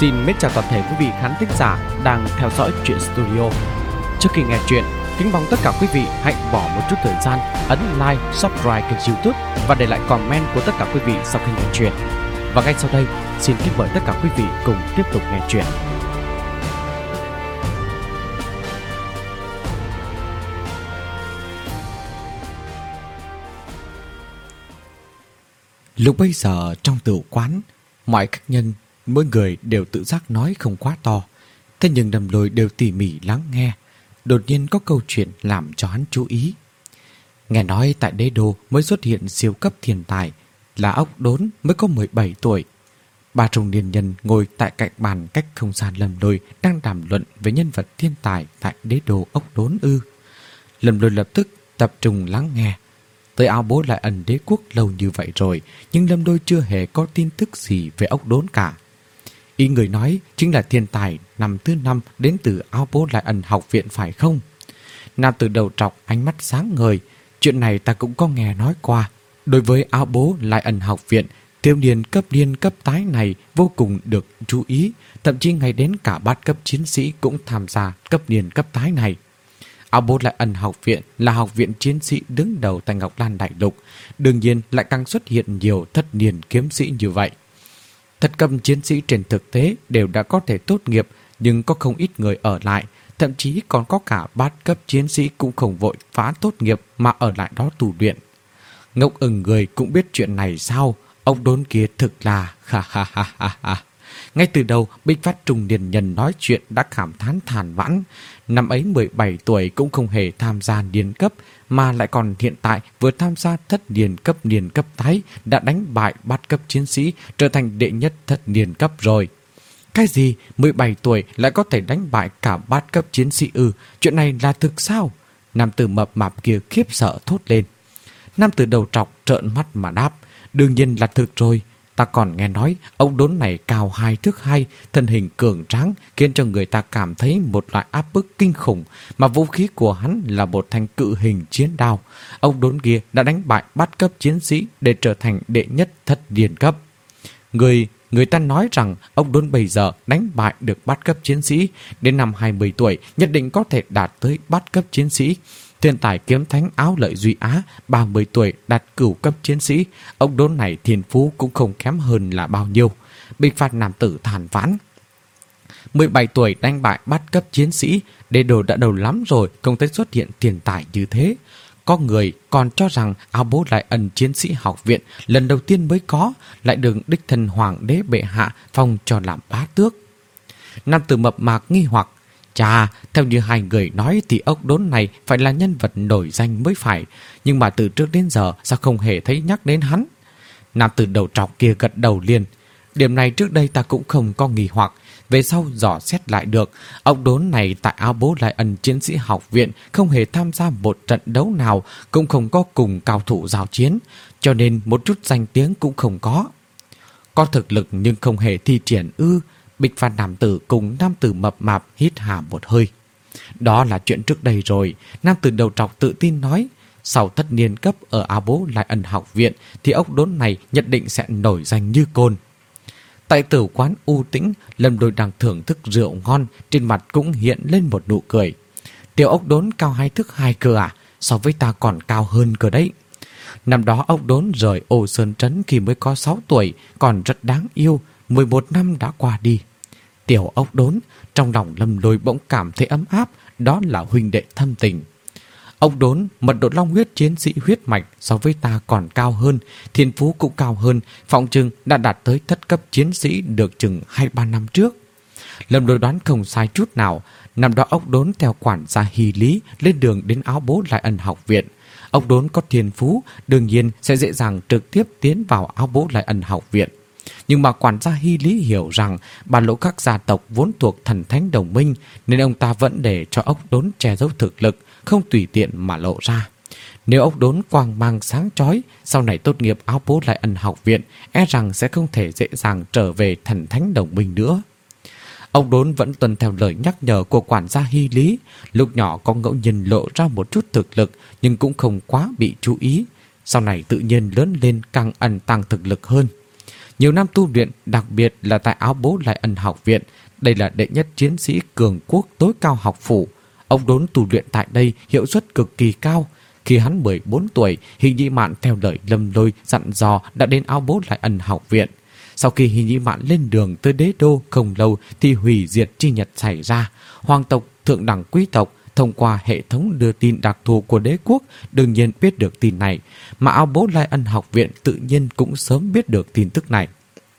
Xin mến chào toàn thể quý vị khán thính giả đang theo dõi Truyện Studio. Trước khi nghe chuyện, kính mong tất cả quý vị hãy bỏ một chút thời gian ấn like, subscribe kênh YouTube và để lại comment của tất cả quý vị sau khi nghe chuyện. Và ngay sau đây, xin kính mời tất cả quý vị cùng tiếp tục nghe chuyện. Lúc bấy giờ trong tử quán, mọi khách nhân mỗi người đều tự giác nói không quá to. Thế nhưng Lâm Lôi đều tỉ mỉ lắng nghe. Đột nhiên có câu chuyện làm cho hắn chú ý. Nghe nói tại đế đô mới xuất hiện siêu cấp thiên tài là ốc đốn mới có 17 tuổi. Ba trung niên nhân ngồi tại cạnh bàn cách không gian Lâm Lôi đang đàm luận về nhân vật thiên tài tại đế đô ốc đốn ư. Lâm Lôi lập tức tập trung lắng nghe. Tới Áo Bố Lại Ẩn đế quốc lâu như vậy rồi, nhưng Lâm Lôi chưa hề có tin tức gì về ốc đốn cả. Ý người nói chính là thiên tài năm thứ 5 đến từ Áo Bố Lại Ẩn học viện phải không? Nam tử đầu trọc ánh mắt sáng ngời. Chuyện này ta cũng có nghe nói qua. Đối với Áo Bố Lại Ẩn học viện, thiếu niên cấp tái này vô cùng được chú ý. Thậm chí ngay đến cả bát cấp chiến sĩ cũng tham gia cấp niên cấp tái này. Áo Bố Lại Ẩn học viện là học viện chiến sĩ đứng đầu tại Ngọc Lan Đại Lục. Đương nhiên lại càng xuất hiện nhiều thất niên kiếm sĩ như vậy. Thất cấp chiến sĩ trên thực tế đều đã có thể tốt nghiệp, nhưng có không ít người ở lại. Thậm chí còn có cả bát cấp chiến sĩ cũng không vội phá tốt nghiệp mà ở lại đó tu luyện. Ngốc ưng người cũng biết chuyện này sao? Ông đốn kia thực là ha ha ha ha ha. Ngay từ đầu, Bích Phát trung niên nhân nói chuyện đã cảm thán than vãn. Năm ấy 17 tuổi cũng không hề tham gia niên cấp, mà lại còn hiện tại vừa tham gia thất niên cấp tái, đã đánh bại bát cấp chiến sĩ, trở thành đệ nhất thất niên cấp rồi. Cái gì? 17 tuổi lại có thể đánh bại cả bát cấp chiến sĩ ư? Chuyện này là thực sao? Nam tử mập mạp kia khiếp sợ thốt lên. Nam tử đầu trọc trợn mắt mà đáp. Đương nhiên là thực rồi. Ta còn nghe nói ông đốn này cao 2 thước 2, thân hình cường tráng, khiến cho người ta cảm thấy một loại áp bức kinh khủng, mà vũ khí của hắn là một thanh cự hình chiến đao. Ông đốn kia đã đánh bại bát cấp chiến sĩ để trở thành đệ nhất thất niên cấp. Người ta nói rằng ông đốn bây giờ đánh bại được bát cấp chiến sĩ, đến năm 20 tuổi nhất định có thể đạt tới bát cấp chiến sĩ. Thiên tài kiếm thánh Áo Lợi Duy Á 30 tuổi đạt cửu cấp chiến sĩ. Ông đốn này thiên phú cũng không kém hơn là bao nhiêu. Bích Phát nam tử than vãn. 17 tuổi đánh bại bát cấp chiến sĩ, đế đồ đã đầu lắm rồi, không thấy xuất hiện thiên tài như thế. Có người còn cho rằng Áo Bố Lại Ẩn chiến sĩ học viện lần đầu tiên mới có, lại được đích thân hoàng đế bệ hạ phong cho làm bá tước. Nam tử mập mạc nghi hoặc. Chà, theo như hai người nói thì ốc đốn này phải là nhân vật nổi danh mới phải, nhưng mà từ trước đến giờ sao không hề thấy nhắc đến hắn? Nam tử đầu trọc kia gật đầu liền. Điểm này trước đây ta cũng không có nghi hoặc, về sau dò xét lại được. Ốc đốn này tại Áo Bố Lại Ẩn chiến sĩ học viện không hề tham gia một trận đấu nào, cũng không có cùng cao thủ giao chiến, cho nên một chút danh tiếng cũng không có. Có thực lực nhưng không hề thi triển ư? Bích Phát nam tử cùng nam tử mập mạp hít hà một hơi. Đó là chuyện trước đây rồi. Nam tử đầu trọc tự tin nói. Sau thất niên cấp ở Áo Bố Lại Ẩn học viện thì ốc đốn này nhất định sẽ nổi danh như côn. Tại tử quán u tĩnh, Lâm Lôi đang thưởng thức rượu ngon, trên mặt cũng hiện lên một nụ cười. Tiểu ốc đốn cao 2 thước 2 cơ à? So với ta còn cao hơn cơ đấy. Năm đó ốc đốn rời Ô Sơn Trấn khi mới có 6 tuổi, còn rất đáng yêu. 11 năm đã qua đi. Tiểu ốc đốn, trong lòng Lâm Lôi bỗng cảm thấy ấm áp, đó là huynh đệ thâm tình. Ốc đốn, mật độ long huyết chiến sĩ huyết mạch so với ta còn cao hơn, thiên phú cũng cao hơn, phỏng chừng đã đạt tới thất cấp chiến sĩ được chừng 2-3 năm trước. Lâm Lôi đoán không sai chút nào, năm đó ốc đốn theo quản gia Hy Lý lên đường đến Áo Bố Lại Ẩn học viện. Ốc đốn có thiên phú, đương nhiên sẽ dễ dàng trực tiếp tiến vào Áo Bố Lại Ẩn học viện. Nhưng mà quản gia Hy Lý hiểu rằng bản lỗ các gia tộc vốn thuộc thần thánh đồng minh, nên ông ta vẫn để cho ốc đốn che giấu thực lực, không tùy tiện mà lộ ra. Nếu ốc đốn quang mang sáng chói, sau này tốt nghiệp Áo Bố Lại Ẩn học viện, e rằng sẽ không thể dễ dàng trở về thần thánh đồng minh nữa. Ốc đốn vẫn tuân theo lời nhắc nhở của quản gia Hy Lý. Lúc nhỏ có ngẫu nhiên lộ ra một chút thực lực, nhưng cũng không quá bị chú ý. Sau này tự nhiên lớn lên càng ẩn tàng thực lực hơn. Nhiều năm tu luyện, đặc biệt là tại Áo Bố Lại Ân học viện, đây là đệ nhất chiến sĩ cường quốc tối cao học phủ. Ông Đốn tu luyện tại đây hiệu suất cực kỳ cao. Khi hắn 14 tuổi, Hình Nhĩ Mạn theo lời Lâm Lôi dặn dò đã đến Áo Bố Lại Ân học viện. Sau khi Hình Nhĩ Mạn lên đường tới đế đô không lâu thì hủy diệt chi nhật xảy ra. Hoàng tộc, thượng đẳng quý tộc thông qua hệ thống đưa tin đặc thù của đế quốc đương nhiên biết được tin này, mà Áo Bố Lai Ân học viện tự nhiên cũng sớm biết được tin tức này.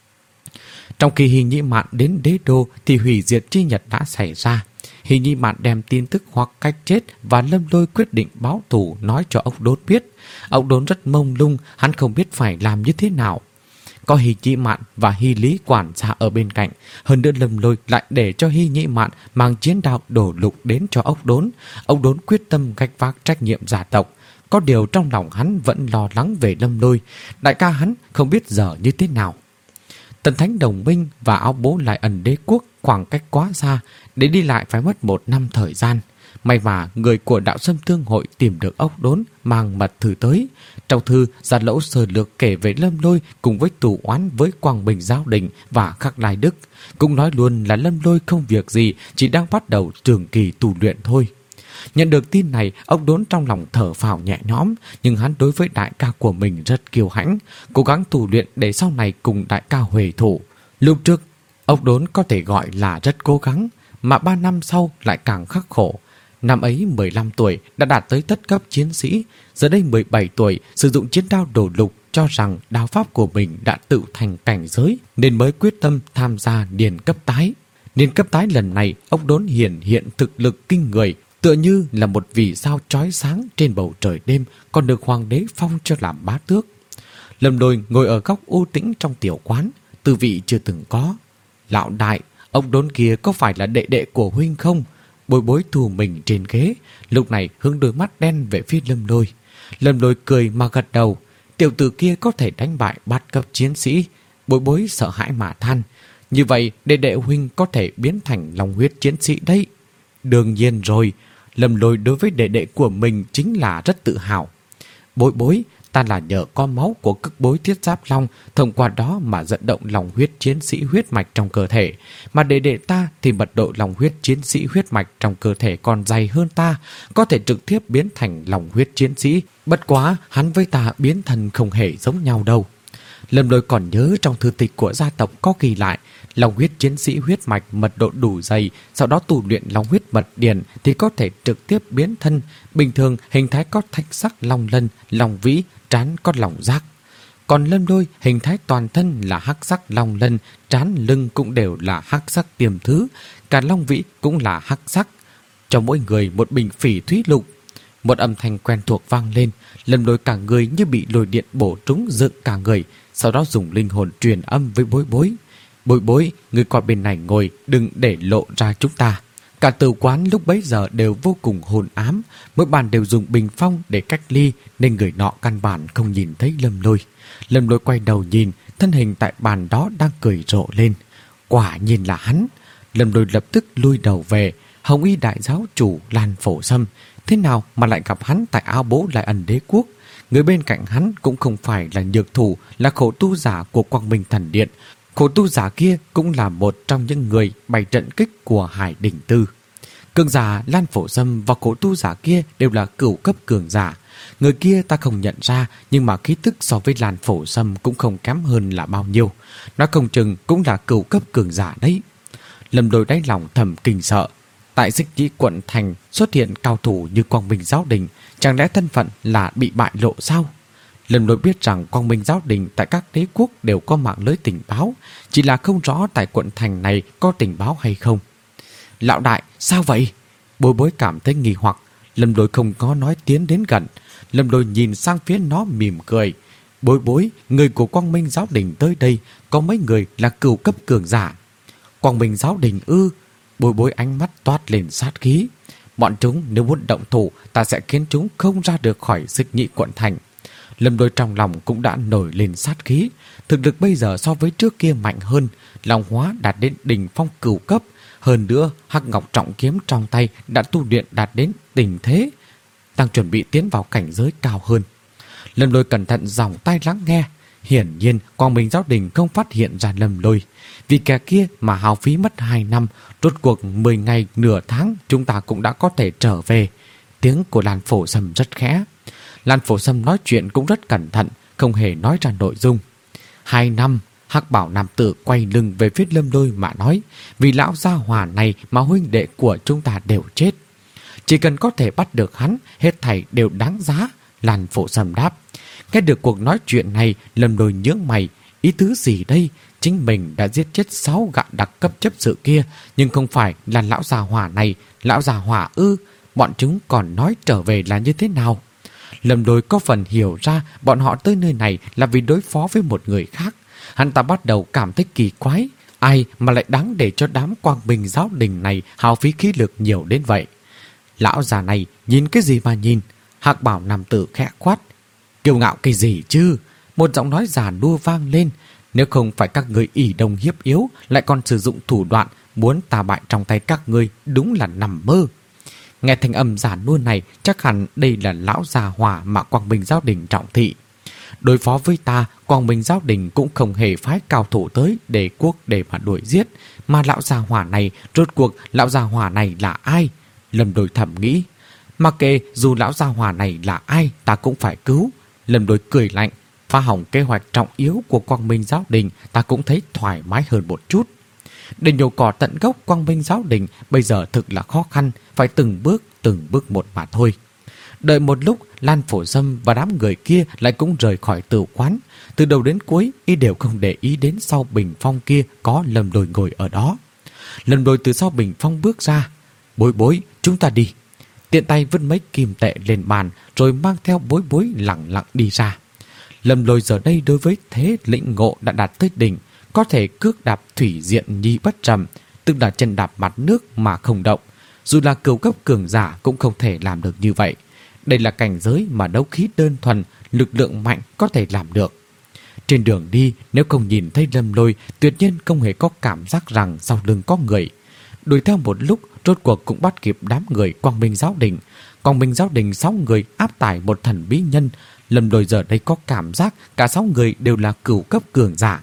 Trong khi Hình Nhĩ Mạn đến đế đô thì hủy diệt chi nhật đã xảy ra. Hình Nhĩ Mạn đem tin tức hoặc cách chết và Lâm Lôi quyết định báo thù nói cho ông Đốn biết. Ông Đốn rất mông lung, hắn không biết phải làm như thế nào. Có Hình Nhĩ Mạn và Hy Lý quản gia ở bên cạnh. Hơn nữa Lâm Lôi lại để cho Hình Nhĩ Mạn mang chiến đao đổ lục đến cho ông Đốn. Ông Đốn quyết tâm gánh vác trách nhiệm gia tộc. Có điều trong lòng hắn vẫn lo lắng về Lâm Lôi. Đại ca hắn không biết giờ như thế nào. Tần Thánh Đồng Minh và Áo Bố Lại Ẩn đế quốc khoảng cách quá xa, để đi lại phải mất 1 năm thời gian. May mà người của Đạo Sâm Thương hội tìm được ốc Đốn mang mật thư tới. Trong thư, Gia Lẫu sơ lược kể về Lâm Lôi cùng với tù oán với Quang Bình Giáo Đình và Khắc Lai Đức. Cũng nói luôn là Lâm Lôi không việc gì, chỉ đang bắt đầu trường kỳ tu luyện thôi. Nhận được tin này, ông Đốn trong lòng thở phào nhẹ nhõm, nhưng hắn đối với đại ca của mình rất kiêu hãnh, cố gắng tu luyện để sau này cùng đại ca huề thủ. Lúc trước, ông Đốn có thể gọi là rất cố gắng, mà 3 năm sau lại càng khắc khổ. Năm ấy 15 tuổi đã đạt tới thất cấp chiến sĩ, giờ đây 17 tuổi sử dụng chiến đao đổ lục, cho rằng đao pháp của mình đã tự thành cảnh giới nên mới quyết tâm tham gia niên cấp tái. Niên cấp tái lần này, ông Đốn hiện thực lực kinh người, tựa như là một vì sao chói sáng trên bầu trời đêm, còn được hoàng đế phong cho làm bá tước. Lâm Lôi ngồi ở góc u tĩnh trong tiểu quán, tư vị chưa từng có. Lão đại, ông Đốn kia có phải là đệ đệ của huynh không? Bối Bối thù mình trên ghế, lúc này hướng đôi mắt đen về phía Lâm Lôi. Lâm Lôi cười mà gật đầu. Tiểu tử kia có thể đánh bại bát cấp chiến sĩ. Bối Bối sợ hãi mà than. Như vậy đệ đệ huynh có thể biến thành long huyết chiến sĩ đấy. Đương nhiên rồi, Lâm Lôi đối với đệ đệ của mình chính là rất tự hào. Bối Bối, ta là nhờ có máu của Cực Bối Thiết Giáp Long, thông qua đó mà dẫn động lòng huyết chiến sĩ huyết mạch trong cơ thể. Mà đệ đệ ta thì mật độ lòng huyết chiến sĩ huyết mạch trong cơ thể còn dày hơn ta, có thể trực tiếp biến thành lòng huyết chiến sĩ. Bất quá, hắn với ta biến thân không hề giống nhau đâu. Lâm Lôi còn nhớ trong thư tịch của gia tộc có ghi lại, lòng huyết chiến sĩ huyết mạch mật độ đủ dày, sau đó tu luyện long huyết mật điển thì có thể trực tiếp biến thân. Bình thường hình thái có thạch sắc long lân, long vĩ, trán có lòng giác. Còn Lâm Lôi hình thái toàn thân là hắc sắc long lân, trán lưng cũng đều là hắc sắc tiềm thứ, cả long vĩ cũng là hắc sắc. Cho mỗi người một bình phỉ thúy lục. Một âm thanh quen thuộc vang lên, Lâm Lôi cả người như bị lôi điện bổ trúng dựng cả người, sau đó dùng linh hồn truyền âm với Bối Bối. Bối Bối, người qua bên này ngồi, đừng để lộ ra chúng ta. Cả tử quán lúc bấy giờ đều vô cùng hồn ám, mỗi bàn đều dùng bình phong để cách ly nên người nọ căn bản không nhìn thấy Lâm Lôi. Lâm Lôi quay đầu nhìn, thân hình tại bàn đó đang cười rộ lên. Quả nhiên là hắn. Lâm Lôi lập tức lui đầu về. Hồng Y đại giáo chủ Lan Phổ Sâm, thế nào mà lại gặp hắn tại Áo Bố Lại Ẩn đế quốc? Người bên cạnh hắn cũng không phải là nhược thủ, là khổ tu giả của Quang Minh Thần Điện. Khổ tu giả kia cũng là một trong những người bày trận kích của Hải Đỉnh Tư. Cường giả Lan Phổ Sâm và khổ tu giả kia đều là cửu cấp cường giả. Người kia ta không nhận ra, nhưng mà khí tức so với Lan Phổ Sâm cũng không kém hơn là bao nhiêu. Nó không chừng cũng là cửu cấp cường giả đấy. Lâm Lôi đáy lòng thầm kinh sợ. Tại Xích Nhĩ quận thành xuất hiện cao thủ như Quang Minh Giáo Đình, chẳng lẽ thân phận là bị bại lộ sao? Lâm Lôi biết rằng Quang Minh Giáo Đình tại các đế quốc đều có mạng lưới tình báo, chỉ là không rõ tại quận thành này có tình báo hay không. Lão đại, sao vậy? Bối Bối cảm thấy nghi hoặc. Lâm Lôi không có nói tiến đến gần. Lâm Lôi nhìn sang phía nó mỉm cười. Bối Bối, người của Quang Minh Giáo Đình tới đây, có mấy người là cửu cấp cường giả. Quang Minh Giáo Đình ư? Bối Bối ánh mắt toát lên sát khí. Bọn chúng nếu muốn động thủ, ta sẽ khiến chúng không ra được khỏi Xích Nhĩ quận thành. Lâm Lôi trong lòng cũng đã nổi lên sát khí. Thực lực bây giờ so với trước kia mạnh hơn, Long Hóa đạt đến đỉnh phong cửu cấp. Hơn nữa, Hắc Ngọc trọng kiếm trong tay đã tu luyện đạt đến tình thế, đang chuẩn bị tiến vào cảnh giới cao hơn. Lâm Lôi cẩn thận dòng tai lắng nghe. Hiển nhiên Quang Minh Giáo Đình không phát hiện ra Lâm Lôi. Vì kẻ kia mà hao phí mất 2 năm, rốt cuộc 10 ngày nửa tháng chúng ta cũng đã có thể trở về. Tiếng của Lan Phổ Sâm rất khẽ. Lan Phổ Sâm nói chuyện cũng rất cẩn thận, không hề nói ra nội dung. 2 năm, Hắc Bảo nam tử quay lưng về phía Lâm Lôi mà nói, vì lão gia hỏa này mà huynh đệ của chúng ta đều chết. Chỉ cần có thể bắt được hắn, hết thảy đều đáng giá. Lan Phổ Sâm đáp. Nghe được cuộc nói chuyện này, Lâm Lôi nhướng mày. Ý tứ gì đây? Chính mình đã giết chết 6 gã đặc cấp chấp sự kia, nhưng không phải là lão già hỏa này. Lão già hỏa ư? Bọn chúng còn nói trở về là như thế nào? Lâm Lôi có phần hiểu ra bọn họ tới nơi này là vì đối phó với một người khác. Hắn ta bắt đầu cảm thấy kỳ quái. Ai mà lại đáng để cho đám Quang Minh Giáo Đình này hao phí khí lực nhiều đến vậy? Lão già này nhìn cái gì mà nhìn? Hắc Bảo nam tử khẽ quát. Kiêu ngạo cái gì chứ? Một giọng nói già nua vang lên. Nếu không phải các người ỷ đồng hiếp yếu, lại còn sử dụng thủ đoạn muốn ta bại trong tay các ngươi, đúng là nằm mơ. Nghe thanh âm già nua này, chắc hẳn đây là lão già hỏa mà Quang Minh Giáo Đình trọng thị. Đối phó với ta, Quang Minh Giáo Đình cũng không hề phái cao thủ tới để quốc để mà đuổi giết. Mà lão già hỏa này, rốt cuộc lão già hỏa này là ai? Lâm Đôi thầm nghĩ. Mặc kệ dù lão già hỏa này là ai, ta cũng phải cứu. Lâm Đôi cười lạnh. Phá hỏng kế hoạch trọng yếu của Quang Minh Giáo Đình, ta cũng thấy thoải mái hơn một chút. Để nhổ cỏ tận gốc Quang Minh Giáo Đình bây giờ thực là khó khăn, phải từng bước một mà thôi. Đợi một lúc, Lan Phổ Sâm và đám người kia lại cũng rời khỏi tử quán. Từ đầu đến cuối, y đều không để ý đến sau bình phong kia có Lâm Đôi ngồi ở đó. Lâm Đôi từ sau bình phong bước ra. Bối bối, chúng ta đi. Tiện tay vứt mấy kim tệ lên bàn, rồi mang theo bối bối lặng lặng đi ra. Lâm Lôi giờ đây đối với thế lĩnh ngộ đã đạt tới đỉnh, có thể cước đạp thủy diện nhi bất trầm, tức là chân đạp mặt nước mà không động. Dù là cửu cấp cường giả cũng không thể làm được như vậy. Đây là cảnh giới mà đấu khí đơn thuần, lực lượng mạnh có thể làm được. Trên đường đi, nếu không nhìn thấy Lâm Lôi, tuyệt nhiên không hề có cảm giác rằng sau lưng có người. Đuổi theo một lúc, rốt cuộc cũng bắt kịp đám người Quang Minh Giáo Đình. Quang Minh Giáo Đình 6 người áp tải một thần bí nhân. Lâm Lôi giờ đây có cảm giác cả 6 người đều là cửu cấp cường giả.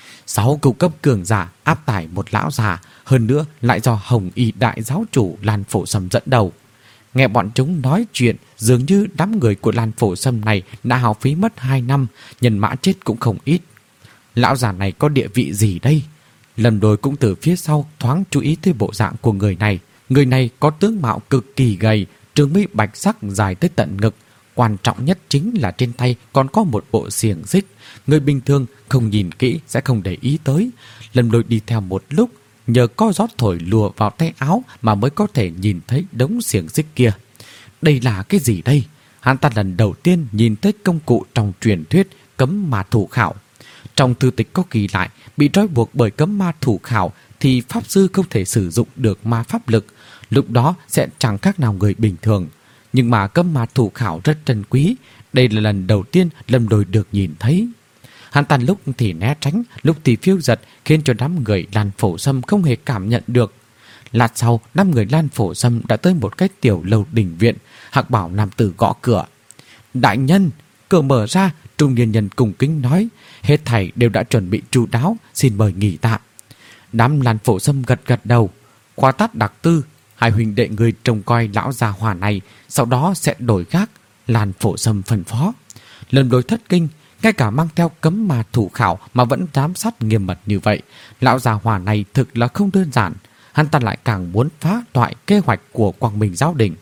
6 cửu cấp cường giả áp tải một lão già, hơn nữa lại do Hồng Y đại giáo chủ Lan Phổ Sâm dẫn đầu. Nghe bọn chúng nói chuyện, dường như đám người của Lan Phổ Sâm này đã hao phí mất 2 năm, nhân mã chết cũng không ít. Lão già này có địa vị gì đây? Lâm Lôi cũng từ phía sau thoáng chú ý tới bộ dạng của người này. Người này có tướng mạo cực kỳ gầy, trường mi bạch sắc dài tới tận ngực. Quan trọng nhất chính là trên tay còn có một bộ xiềng xích. Người bình thường không nhìn kỹ sẽ không để ý tới. Lâm Lôi đi theo một lúc, nhờ có gió thổi lùa vào tay áo mà mới có thể nhìn thấy đống xiềng xích kia. Đây là cái gì đây? Hắn ta lần đầu tiên nhìn thấy công cụ trong truyền thuyết cấm ma thủ khảo. Trong thư tịch có ghi lại, bị trói buộc bởi cấm ma thủ khảo thì pháp sư không thể sử dụng được ma pháp lực. Lúc đó sẽ chẳng khác nào người bình thường. Nhưng mà cấm ma thủ khảo rất trân quý. Đây là lần đầu tiên Lâm Lôi được nhìn thấy. Hắn ta lúc thì né tránh, lúc thì phiêu giật, khiến cho đám người Lan Phổ Sâm không hề cảm nhận được. Lát sau, đám người Lan Phổ Sâm đã tới một cái tiểu lầu đình viện. Hắc Bảo nam tử gõ cửa. Đại nhân! Cửa mở ra, trung niên nhân cung kính nói. Hết thảy đều đã chuẩn bị chu đáo, xin mời nghỉ tạm. Đám Lan Phổ Sâm gật gật đầu. Khoa tát đặc tư, hai huynh đệ người trông coi lão già hỏa này, sau đó sẽ đổi gác. Lan Phổ Sâm phân phó. Lâm Lôi thất kinh, ngay cả mang theo cấm ma thủ khảo mà vẫn giám sát nghiêm mật như vậy. Lão già hỏa này thực là không đơn giản. Hắn ta lại càng muốn phá toại kế hoạch của Quang Minh Giáo Đình.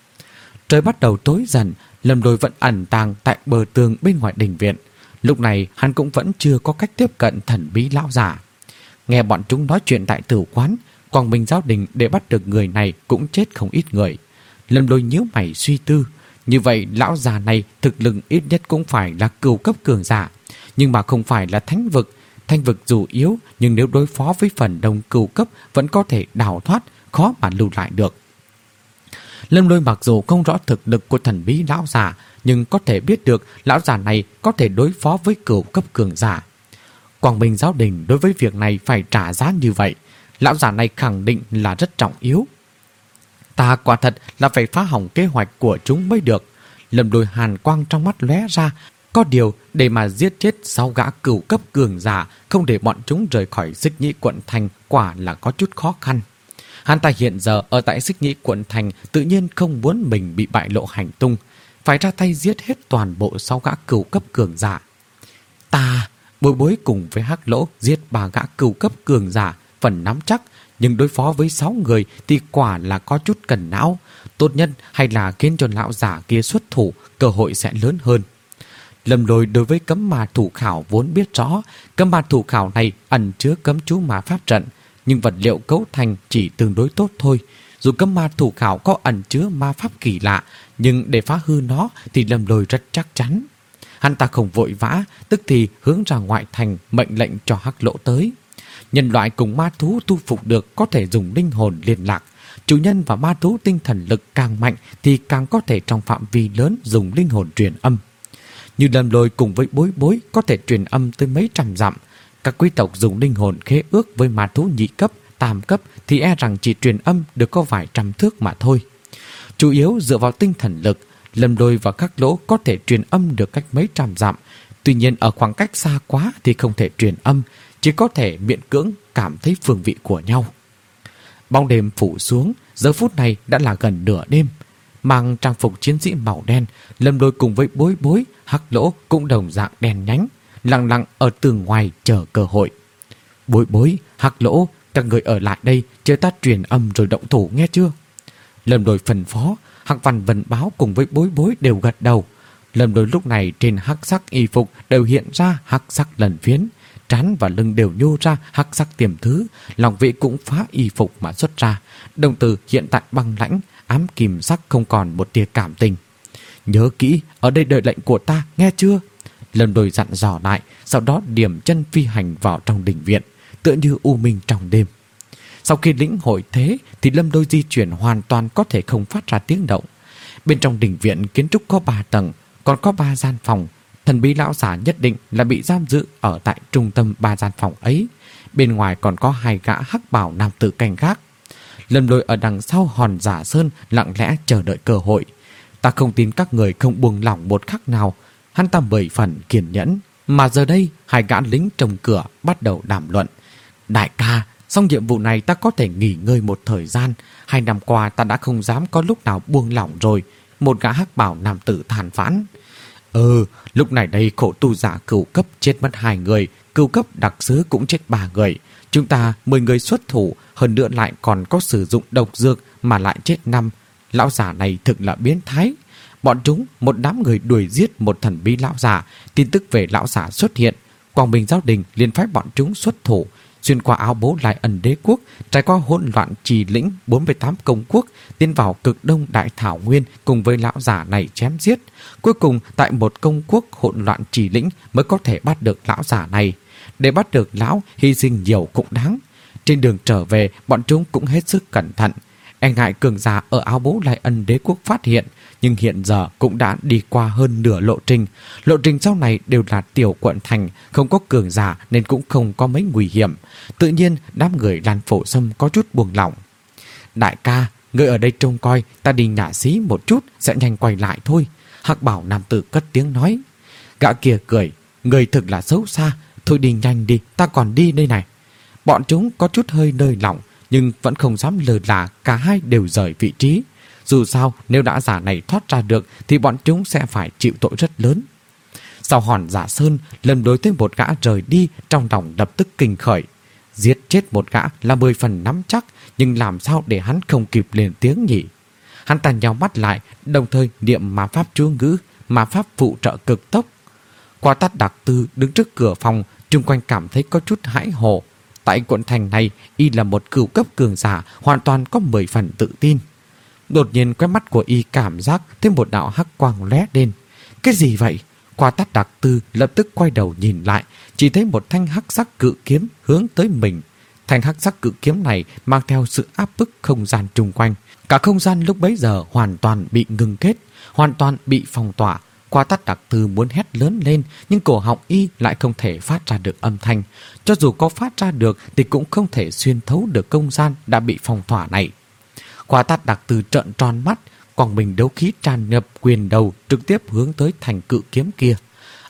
Trời bắt đầu tối dần, Lâm Lôi vẫn ẩn tàng tại bờ tường bên ngoài đình viện. Lúc này hắn cũng vẫn chưa có cách tiếp cận thần bí lão già. Nghe bọn chúng nói chuyện tại tử quán, Quang Minh Giáo Đình để bắt được người này cũng chết không ít người. Lâm Lôi nhíu mày suy tư. Như vậy lão già này thực lực ít nhất cũng phải là cửu cấp cường giả, nhưng mà không phải là thánh vực. Thánh vực dù yếu, nhưng nếu đối phó với phần đông cửu cấp vẫn có thể đào thoát, khó mà lưu lại được. Lâm Lôi mặc dù không rõ thực lực của thần bí lão già, nhưng có thể biết được lão già này có thể đối phó với cửu cấp cường giả. Quang Minh Giáo Đình đối với việc này phải trả giá như vậy. Lão già này khẳng định là rất trọng yếu. Ta quả thật là phải phá hỏng kế hoạch của chúng mới được. Lâm Lôi hàn quang trong mắt lóe ra, Có điều để mà giết chết 6 gã cửu cấp cường giả, không để bọn chúng rời khỏi Xích Nhĩ quận thành quả là có chút khó khăn. Hắn ta hiện giờ ở tại Xích Nhĩ quận thành tự nhiên không muốn mình bị bại lộ hành tung, phải ra tay giết hết toàn bộ 6 gã cửu cấp cường giả. Bối Bối cùng với Hắc Lỗ giết 3 gã cửu cấp cường giả phần nắm chắc, nhưng đối phó với 6 người thì quả là có chút cần não. Tốt nhất hay là khiến cho lão giả kia xuất thủ, cơ hội sẽ lớn hơn. Lâm Lôi đối với cấm ma thủ khảo vốn biết rõ, cấm ma thủ khảo này ẩn chứa cấm chú ma pháp trận, nhưng vật liệu cấu thành chỉ tương đối tốt thôi. Dù cấm ma thủ khảo có ẩn chứa ma pháp kỳ lạ, nhưng để phá hư nó thì Lâm Lôi rất chắc chắn. Hắn ta không vội vã, tức thì hướng ra ngoại thành mệnh lệnh cho Hắc Lỗ tới. Nhân loại cùng ma thú tu phục được có thể dùng linh hồn liên lạc. Chủ nhân và ma thú tinh thần lực càng mạnh thì càng có thể trong phạm vi lớn dùng linh hồn truyền âm. Như Lâm Lôi cùng với Bối Bối có thể truyền âm tới mấy trăm dặm. Các quý tộc dùng linh hồn khế ước với ma thú nhị cấp, tam cấp thì e rằng chỉ truyền âm được có vài trăm thước mà thôi. Chủ yếu dựa vào tinh thần lực, Lâm Lôi và Hắc Lỗ có thể truyền âm được cách mấy trăm dặm. Tuy nhiên ở khoảng cách xa quá thì không thể truyền âm, chỉ có thể miễn cưỡng cảm thấy phương vị của nhau. Bóng đêm phủ xuống, giờ phút này đã là gần nửa đêm. Mang trang phục chiến sĩ màu đen, Lâm Lôi cùng với Bối Bối, Hắc Lỗ cũng đồng dạng đen nhánh, lặng lặng ở tường ngoài chờ cơ hội. Bối Bối, Hắc Lỗ, các người ở lại đây chờ ta truyền âm rồi động thủ nghe chưa? Lâm Lôi phân phó. Hắc Văn Vân Báo cùng với Bối Bối đều gật đầu. Lâm Lôi lúc này trên hắc sắc y phục đều hiện ra hắc sắc lần phiến, trán và lưng đều nhô ra hắc sắc tiềm thứ, lòng vị cũng phá y phục mà xuất ra. Đồng tử hiện tại băng lãnh, ám kìm sắc không còn một tia cảm tình. Nhớ kỹ, ở đây đợi lệnh của ta, nghe chưa? Lâm Lôi dặn dò lại, sau đó điểm chân phi hành vào trong đình viện, tựa như u minh trong đêm. Sau khi lĩnh hội thế thì Lâm Lôi di chuyển hoàn toàn có thể không phát ra tiếng động. Bên trong đình viện kiến trúc có 3 tầng, còn có 3 gian phòng. Thần bí lão giả nhất định là bị giam giữ ở tại trung tâm 3 gian phòng ấy. Bên ngoài còn có 2 gã hắc bào nam tử canh gác. Lâm Lôi ở đằng sau hòn giả sơn lặng lẽ chờ đợi cơ hội. Ta không tin các người không buông lỏng một khắc nào. Hắn ta 10 phần kiên nhẫn. Mà giờ đây 2 gã lính trông cửa bắt đầu đàm luận. Đại ca, xong nhiệm vụ này ta có thể nghỉ ngơi một thời gian. 2 năm qua ta đã không dám có lúc nào buông lỏng rồi. Một gã hắc bào nam tử than vãn. Lúc này đây khổ tu giả cửu cấp chết mất 2 người, cửu cấp đặc sứ cũng chết 3 người. Chúng ta 10 người xuất thủ, hơn nữa lại còn có sử dụng độc dược mà lại chết 5. Lão giả này thực là biến thái. Bọn chúng một đám người đuổi giết một thần bí lão giả. Tin tức về lão giả xuất hiện, Quang Minh Giáo Đình liền phái bọn chúng xuất thủ, xuyên qua áo bố Lại Ân Đế quốc, trải qua hỗn loạn trì lĩnh 48 công quốc, tiến vào cực đông đại thảo nguyên cùng với lão giả này chém giết. Cuối cùng tại một công quốc hỗn loạn trì lĩnh mới có thể bắt được lão giả này. Để bắt được lão, hy sinh nhiều cũng đáng. Trên đường trở về, bọn chúng cũng hết sức cẩn thận. E ngại cường giả ở áo bố Lại Ân Đế quốc phát hiện, nhưng hiện giờ cũng đã đi qua hơn nửa lộ trình. Lộ trình sau này đều là tiểu quận thành, không có cường giả nên cũng không có mấy nguy hiểm. Tự nhiên đám người Lan Phổ Sâm có chút buông lỏng. Đại ca, người ở đây trông coi, ta đi nhả xí một chút, sẽ nhanh quay lại thôi. Hắc bảo nam tử cất tiếng nói. Gã kia cười, người thực là xấu xa, thôi đi nhanh đi, ta còn đi đây này. Bọn chúng có chút hơi nơi lỏng, nhưng vẫn không dám lờ là, cả hai đều rời vị trí. Dù sao, nếu đã giả này thoát ra được thì bọn chúng sẽ phải chịu tội rất lớn. Sau hòn giả sơn, lần đối tới một gã rời đi, trong lòng lập tức kinh khởi. Giết chết một gã là 10 phần nắm chắc, nhưng làm sao để hắn không kịp lên tiếng nhỉ? Hắn ta nhắm mắt lại, đồng thời niệm ma pháp chú ngữ, ma pháp phụ trợ cực tốc. Qua tát đặc tư đứng trước cửa phòng, chung quanh cảm thấy có chút hãi hổ. Tại quận thành này, y là một cửu cấp cường giả, hoàn toàn có 10 phần tự tin. Đột nhiên quét mắt của y cảm giác thêm một đạo hắc quang lóe lên. Cái gì vậy? Qua tát đặc tư lập tức quay đầu nhìn lại, chỉ thấy một thanh hắc sắc cự kiếm hướng tới mình. Thanh hắc sắc cự kiếm này mang theo sự áp bức không gian chung quanh. Cả không gian lúc bấy giờ hoàn toàn bị ngừng kết, hoàn toàn bị phong tỏa. Qua tát đặc tư muốn hét lớn lên, nhưng cổ họng y lại không thể phát ra được âm thanh. Cho dù có phát ra được thì cũng không thể xuyên thấu được không gian đã bị phong tỏa này. Qua tát đặc tư trợn tròn mắt, quang minh đấu khí tràn ngập quyền đầu trực tiếp hướng tới thành cự kiếm kia.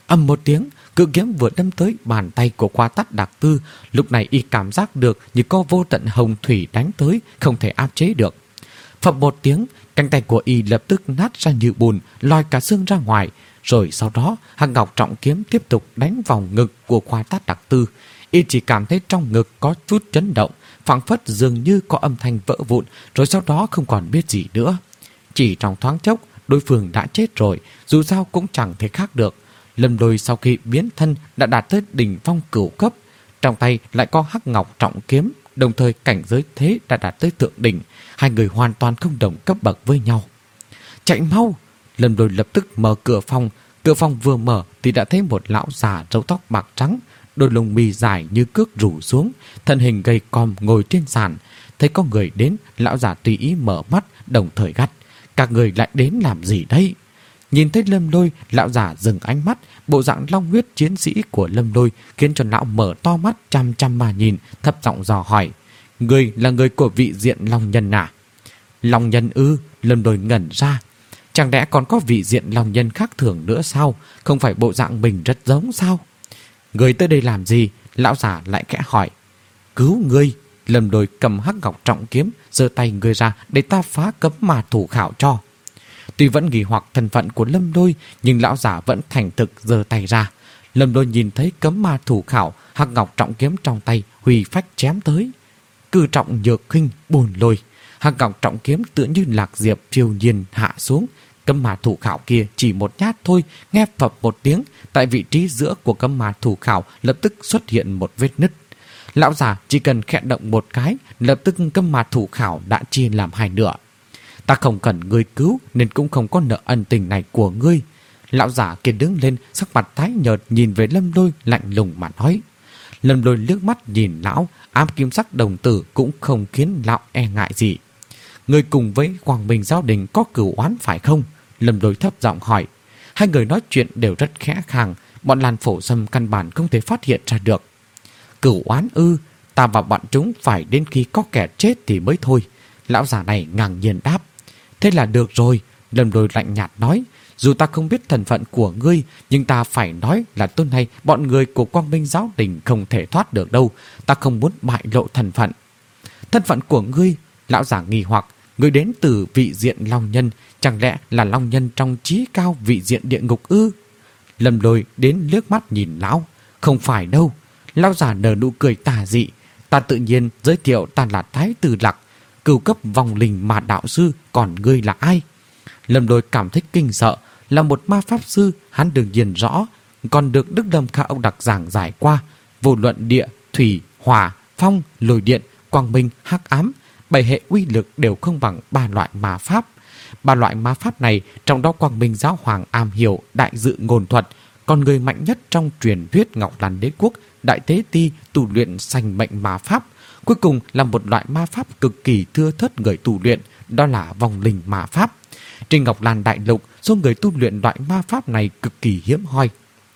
Ầm một tiếng, cự kiếm vừa đâm tới bàn tay của Qua Tát Đạc Tư. Lúc này y cảm giác được như có vô tận hồng thủy đánh tới, không thể áp chế được. Phập một tiếng, cánh tay của y lập tức nát ra như bùn, lòi cả xương ra ngoài. Rồi sau đó, Hắc Ngọc trọng kiếm tiếp tục đánh vào ngực của Qua Tát Đạc Tư. Y chỉ cảm thấy trong ngực có chút chấn động, phảng phất dường như có âm thanh vỡ vụn, rồi sau đó không còn biết gì nữa. Chỉ trong thoáng chốc, đối phương đã chết rồi, dù sao cũng chẳng thể khác được. Lâm Lôi sau khi biến thân đã đạt tới đỉnh phong cửu cấp, trong tay lại có Hắc Ngọc trọng kiếm, đồng thời cảnh giới thế đã đạt tới thượng đỉnh, hai người hoàn toàn không đồng cấp bậc với nhau. Chạy mau! Lâm Lôi lập tức mở cửa phòng vừa mở thì đã thấy một lão già râu tóc bạc trắng, đôi lông mi dài như cước rủ xuống, thân hình gầy còm ngồi trên sàn. Thấy có người đến, lão già tùy ý mở mắt, đồng thời gắt: các người lại đến làm gì đây? Nhìn thấy Lâm Lôi, lão già dừng ánh mắt, bộ dạng long huyết chiến sĩ của Lâm Lôi khiến cho lão mở to mắt chăm chăm mà nhìn, thấp giọng dò hỏi: người là người của vị diện Long Nhân à? Long Nhân ư? Lâm Lôi ngẩn ra. Chẳng lẽ còn có vị diện Long Nhân khác thường nữa sao? Không phải bộ dạng mình rất giống sao? Người tới đây làm gì? Lão già lại khẽ hỏi. Cứu ngươi! Lâm Lôi cầm Hắc Ngọc trọng kiếm, giơ tay người ra để ta phá cấm ma thủ khảo cho. Tuy vẫn nghi hoặc thân phận của Lâm Lôi, nhưng lão giả vẫn thành thực giơ tay ra. Lâm Lôi nhìn thấy cấm ma thủ khảo, Hắc Ngọc trọng kiếm trong tay huy phách chém tới. Cử trọng nhược khinh bồn lôi, Hắc Ngọc trọng kiếm tựa như lạc diệp phiêu nhiên hạ xuống. Cấm ma thủ khảo kia chỉ một nhát thôi, nghe phập một tiếng, tại vị trí giữa của cấm ma thủ khảo lập tức xuất hiện một vết nứt. Lão già chỉ cần khẽ động một cái, lập tức cấm ma thủ khảo đã chia làm hai nửa. Ta không cần ngươi cứu nên cũng không có nợ ân tình này của ngươi. Lão giả kia đứng lên, sắc mặt tái nhợt nhìn về Lâm Lôi lạnh lùng mà nói. Lâm Lôi liếc mắt nhìn lão, ám kim sắc đồng tử cũng không khiến lão e ngại gì. Ngươi cùng với Quang Minh Giáo Đình có cửu oán phải không? Lâm Lôi thấp giọng hỏi. Hai người nói chuyện đều rất khẽ khàng, bọn Lan Phổ Sâm căn bản không thể phát hiện ra được. Cửu oán ư? Ta và bọn chúng phải đến khi có kẻ chết thì mới thôi. Lão già này ngang nhiên đáp. Thế là được rồi, Lâm Lôi lạnh nhạt nói. Dù ta không biết thân phận của ngươi, nhưng ta phải nói là tối nay bọn người của Quang Minh Giáo Đình không thể thoát được đâu. Ta không muốn bại lộ thân phận. Thân phận của ngươi? Lão giả nghi hoặc. Ngươi đến từ vị diện Long Nhân, chẳng lẽ là Long Nhân trong trí cao vị diện địa ngục ư? Lâm Lôi đến liếc mắt nhìn lão. Không phải đâu. Lão giả nở nụ cười tà dị. Ta tự nhiên giới thiệu ta là Thái Tử Lạc, cửu cấp vòng linh mà đạo sư, còn ngươi là ai? Lâm Lôi cảm thấy kinh sợ. Là một ma pháp sư, hắn đương nhiên rõ, còn được Đức Lâm Kha ông đặc giảng giải qua. Vô luận địa, thủy, hỏa, phong, lôi điện, quang minh, hắc ám, 7 hệ uy lực đều không bằng 3 loại ma pháp. 3 loại ma pháp này, trong đó Quang Minh Giáo Hoàng am hiểu đại dự ngôn thuật, còn người mạnh nhất trong truyền thuyết Ngọc Lan Đế Quốc, Đại Tế Ti tu luyện sanh mệnh ma pháp. Cuối cùng là một loại ma pháp cực kỳ thưa thớt người tu luyện, đó là vong linh ma pháp. Trên Ngọc Lan Đại Lục, số người tu luyện loại ma pháp này cực kỳ hiếm hoi.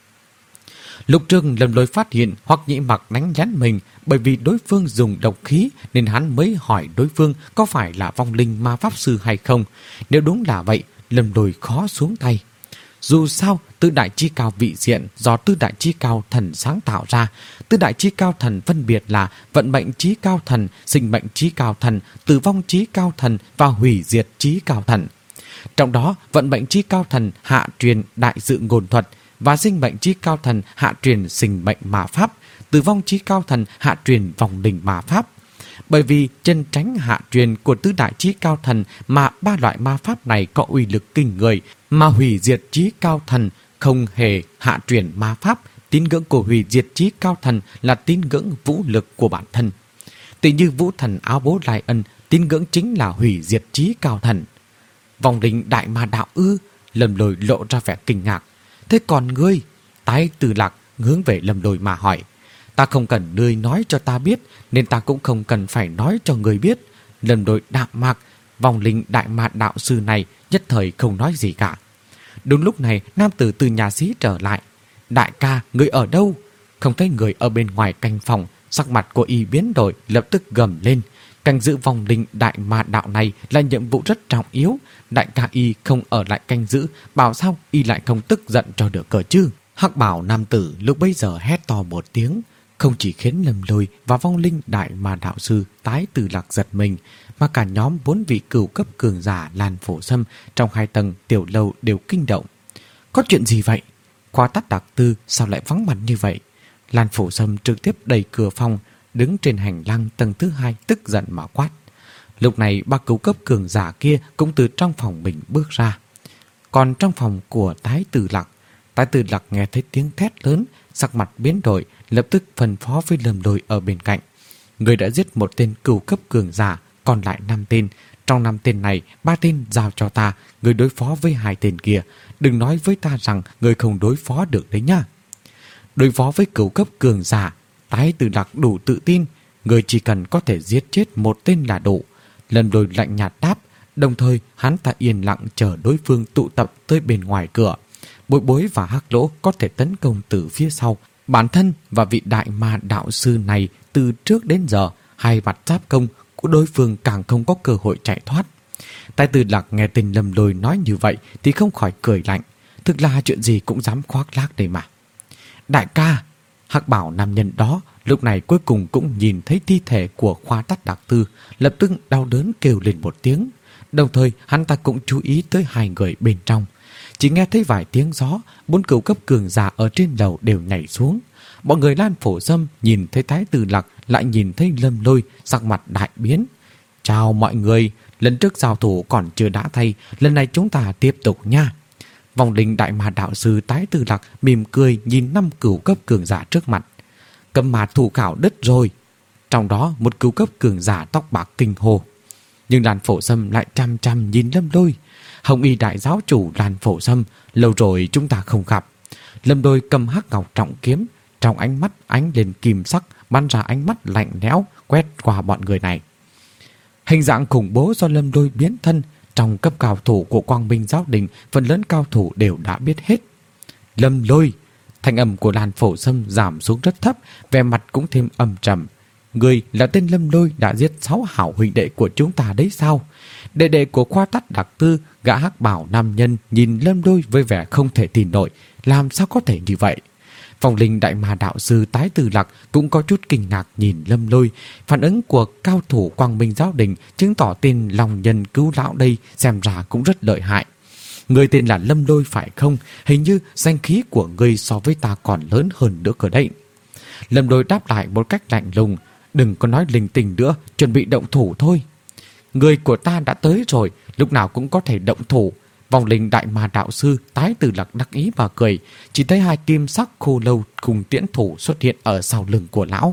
Lục Trừng Lâm Lôi phát hiện Hoắc Nhĩ Mặc đánh lén mình, bởi vì đối phương dùng độc khí nên hắn mới hỏi đối phương có phải là vong linh ma pháp sư hay không. Nếu đúng là vậy, Lâm Lôi khó xuống tay. Dù sao, Tứ Đại Chí Cao vị diện do Tứ Đại Chí Cao Thần sáng tạo ra. Tứ Đại Chí Cao Thần phân biệt là Vận Mệnh Chí Cao Thần, Sinh Mệnh Chí Cao Thần, Tử Vong Chí Cao Thần và Hủy Diệt Chí Cao Thần. Trong đó, Vận Mệnh Chí Cao Thần hạ truyền đại dự ngôn thuật, và Sinh Mệnh Chí Cao Thần hạ truyền sinh mệnh ma pháp, Tử Vong Chí Cao Thần hạ truyền vòng linh ma pháp. Bởi vì chân tránh hạ truyền của Tứ Đại Chí Cao Thần mà 3 loại ma pháp này có uy lực kinh người, mà Hủy Diệt Chí Cao Thần không hề hạ truyền ma pháp. Tín ngưỡng của Hủy Diệt Chí Cao Thần là tín ngưỡng vũ lực của bản thân. Tỷ như Vũ Thần Áo Bố Lai Ân, tín ngưỡng chính là Hủy Diệt Chí Cao Thần. Vòng linh đại ma đạo ư? Lâm Lôi lộ ra vẻ kinh ngạc. Thế còn ngươi? Thái Tử Lạc hướng về Lâm Lôi mà hỏi. Ta không cần ngươi nói cho ta biết, nên ta cũng không cần phải nói cho ngươi biết. Lâm Lôi đạm mạc. Vòng linh đại ma đạo sư này nhất thời không nói gì cả. Đúng lúc này, nam tử từ nhà sĩ trở lại. Đại ca, ngươi ở đâu? Không thấy người ở bên ngoài canh phòng. Sắc mặt của y biến đổi, lập tức gầm lên. Canh giữ vòng linh đại ma đạo này là nhiệm vụ rất trọng yếu. Đại ca y không ở lại canh giữ, bảo sao y lại không tức giận cho được cờ chứ? Hắc bảo nam tử lúc bấy giờ hét to một tiếng, không chỉ khiến Lâm Lôi và vong linh đại ma đạo sư Tái Từ Lạc giật mình, mà cả nhóm 4 vị cửu cấp cường giả Lan Phổ Sâm trong 2 tầng tiểu lâu đều kinh động. Có chuyện gì vậy? Khoa Tát Đặc Tư sao lại vắng mặt như vậy? Lan Phổ Sâm trực tiếp đẩy cửa phòng, đứng trên hành lang tầng thứ 2 tức giận mà quát. Lúc này 3 cửu cấp cường giả kia cũng từ trong phòng mình bước ra. Còn trong phòng của Tái Từ Lạc nghe thấy tiếng thét lớn, sắc mặt biến đổi, lập tức phân phó với Lâm Lôi ở bên cạnh. Người đã giết một tên cửu cấp cường giả, còn lại 5 tên. Trong 5 tên này, 3 tên giao cho ta, người đối phó với 2 tên kia. Đừng nói với ta rằng người không đối phó được đấy nhá. Đối phó với cửu cấp cường giả, Tái Từ Lạc đủ tự tin, người chỉ cần có thể giết chết một tên là đủ. Lâm Lôi lạnh nhạt đáp, đồng thời hắn ta yên lặng chờ đối phương tụ tập tới bên ngoài cửa. Bội Bối và Hắc Lỗ có thể tấn công từ phía sau. Bản thân và vị đại ma đạo sư này từ trước đến giờ hai mặt giáp công của đối phương càng không có cơ hội chạy thoát. Tái Từ Lạc nghe tên Lâm Lôi nói như vậy thì không khỏi cười lạnh. Thực là chuyện gì cũng dám khoác lác đây mà. Đại ca! Hắc bảo nam nhân đó lúc này cuối cùng cũng nhìn thấy thi thể của Khoa Tát Đặc Tư, lập tức đau đớn kêu lên một tiếng. Đồng thời hắn ta cũng chú ý tới 2 người bên trong. Chỉ nghe thấy vài tiếng gió, 4 cửu cấp cường giả ở trên lầu đều nhảy xuống. Bọn người Lan Phổ Sâm nhìn thấy Tái Từ Lạc, lại nhìn thấy Lâm Lôi, sắc mặt đại biến. Chào mọi người, lần trước giao thủ còn chưa đã thay, lần này chúng ta tiếp tục nha. Vong linh đại ma đạo sư Tái Từ Lạc mỉm cười nhìn 5 cửu cấp cường giả trước mặt. Cầm mà thủ khảo đứt rồi. Trong đó một cửu cấp cường giả tóc bạc kinh hô. Nhưng Lan Phổ Sâm lại chăm chăm nhìn Lâm Lôi. Hồng y đại giáo chủ Lan Phổ Sâm, lâu rồi chúng ta không gặp. Lâm Lôi cầm hắc ngọc trọng kiếm, trong ánh mắt ánh lên kim sắc, bắn ra ánh mắt lạnh lẽo quét qua bọn người này. Hình dạng khủng bố do Lâm Lôi biến thân, trong cấp cao thủ của Quang Minh Giáo Đình, phần lớn cao thủ đều đã biết hết. Lâm Lôi! Thanh âm của Lan Phổ Sâm giảm xuống rất thấp, vẻ mặt cũng thêm âm trầm. Người là tên Lâm Lôi đã giết 6 hảo huynh đệ của chúng ta đấy sao? Đệ đệ của Khoa Tát Đặc Tư, gã hắc bảo nam nhân nhìn Lâm Lôi với vẻ không thể tin nổi. Làm sao có thể như vậy? Vong linh đại ma đạo sư Tái Từ Lạc cũng có chút kinh ngạc nhìn Lâm Lôi. Phản ứng của cao thủ Quang Minh Giáo Đình chứng tỏ tên lòng nhân cứu lão đây xem ra cũng rất lợi hại. Người tên là Lâm Lôi phải không? Hình như danh khí của người so với ta còn lớn hơn nữa cơ đấy. Lâm Lôi đáp lại một cách lạnh lùng. Đừng có nói linh tinh nữa, chuẩn bị động thủ thôi. Người của ta đã tới rồi, lúc nào cũng có thể động thủ. Vong linh đại ma đạo sư Tái Từ Lạc đắc ý mà cười. Chỉ thấy 2 kim sắc khô lâu cùng tiễn thủ xuất hiện ở sau lưng của lão.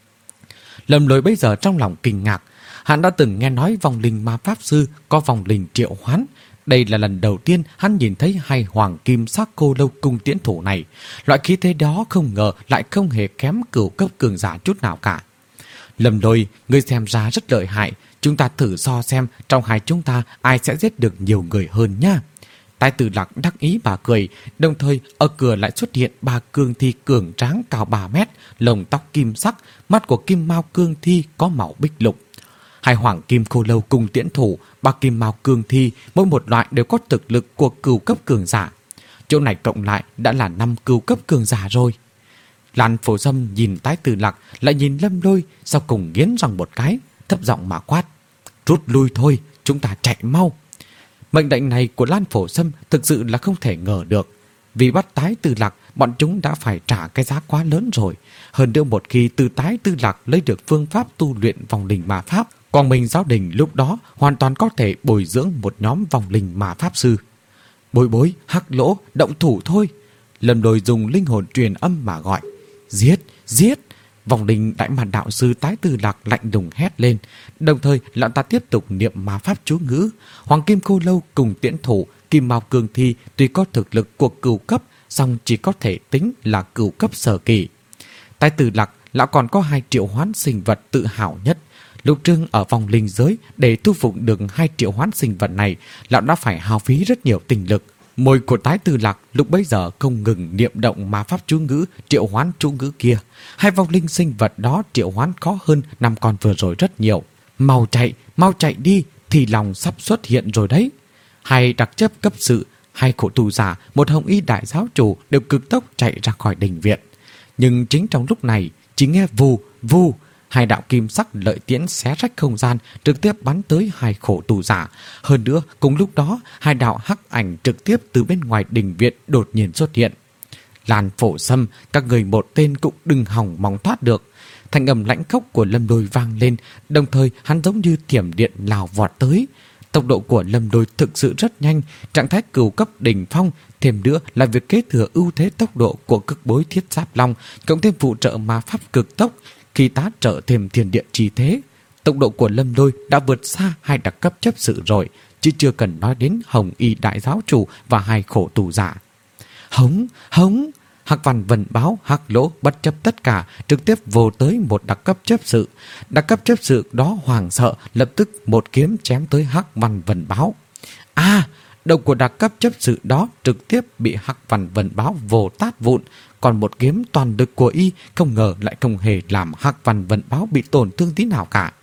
Lâm Lôi bây giờ trong lòng kinh ngạc. Hắn đã từng nghe nói vong linh ma pháp sư có vong linh triệu hoán. Đây là lần đầu tiên hắn nhìn thấy 2 hoàng kim sắc khô lâu cùng tiễn thủ này. Loại khí thế đó không ngờ lại không hề kém cửu cấp cường giả chút nào cả. Lâm Lôi, ngươi xem ra rất lợi hại. Chúng ta thử so xem trong 2 chúng ta ai sẽ giết được nhiều người hơn nha. Tái Từ Lạc đắc ý bà cười. Đồng thời ở cửa lại xuất hiện 3 cương thi cường tráng cao 3 mét, lông tóc kim sắc, mắt của kim mao cương thi có màu bích lục. 2 hoàng kim khô lâu cùng tiễn thủ, 3 kim mao cương thi, mỗi một loại đều có thực lực của cửu cấp cường giả. Chỗ này cộng lại đã là 5 cửu cấp cường giả rồi. Lan Phổ Sâm nhìn Tái Từ Lạc, lại nhìn Lâm Lôi, sau cùng nghiến răng một cái, thấp giọng mà quát. Rút lui thôi, chúng ta chạy mau. Mệnh lệnh này của Lan Phổ Sâm thực sự là không thể ngờ được. Vì bắt Tái Từ Lạc, bọn chúng đã phải trả cái giá quá lớn rồi. Hơn nữa một khi từ Tái Từ Lạc lấy được phương pháp tu luyện vong linh ma pháp, Quang Minh Giáo Đình lúc đó hoàn toàn có thể bồi dưỡng một nhóm vong linh ma pháp sư. Bối Bối, Hắc Lỗ, động thủ thôi. Lâm Lôi dùng linh hồn truyền âm mà gọi. Giết, giết! Vong linh đại ma đạo sư Tái Từ Lạc lạnh lùng hét lên. Đồng thời lão ta tiếp tục niệm ma pháp chú ngữ. Hoàng kim khô lâu cùng tiễn thủ kim mao cương thi tuy có thực lực của cửu cấp, song chỉ có thể tính là cửu cấp sở kỳ. Tái Từ Lạc lão còn có 2 triệu hoán sinh vật tự hào nhất. Lúc trưng ở vòng linh giới, để thu phục được 2 triệu hoán sinh vật này, lão đã phải hao phí rất nhiều tinh lực. Môi của Tái Từ Lạc lúc bấy giờ không ngừng niệm động ma pháp chú ngữ, triệu hoán chú ngữ kia. 2 vong linh sinh vật đó triệu hoán khó hơn 5 con vừa rồi rất nhiều. Mau chạy đi, thì lòng sắp xuất hiện rồi đấy. 2 đặc chấp cấp sự, hai khổ tù giả, một hồng y đại giáo chủ đều cực tốc chạy ra khỏi đình viện. Nhưng chính trong lúc này, chỉ nghe vù vù, hai đạo kim sắc lợi tiễn xé rách không gian, trực tiếp bắn tới hai khổ tù giả. Hơn nữa, cùng lúc đó, hai đạo hắc ảnh trực tiếp từ bên ngoài đình viện đột nhiên xuất hiện. Lan Phổ Sâm, các người một tên cũng đừng hòng mong thoát được. Thanh âm lãnh khốc của Lâm Lôi vang lên, đồng thời hắn giống như thiểm điện lao vọt tới. Tốc độ của Lâm Lôi thực sự rất nhanh, trạng thái cửu cấp đỉnh phong, thêm nữa là việc kế thừa ưu thế tốc độ của cực bối thiết giáp long, cộng thêm phụ trợ ma pháp cực tốc, khi tá trợ thêm thiên địa chi thế. Tốc độ của Lâm Lôi đã vượt xa hai đặc cấp chấp sự rồi, chứ chưa cần nói đến hồng y đại giáo chủ và hai khổ tù giả. Hống, hống! Hắc Văn Vân Báo, Hắc Lỗ bất chấp tất cả, trực tiếp vồ tới một đặc cấp chấp sự. Đặc cấp chấp sự đó hoảng sợ, lập tức một kiếm chém tới Hắc Văn Vân Báo. Đầu của đặc cấp chấp sự đó trực tiếp bị Hắc Văn Vân Báo vồ tát vụn, còn một kiếm toàn lực của y không ngờ lại không hề làm Hắc Văn Vân Báo bị tổn thương tí nào cả.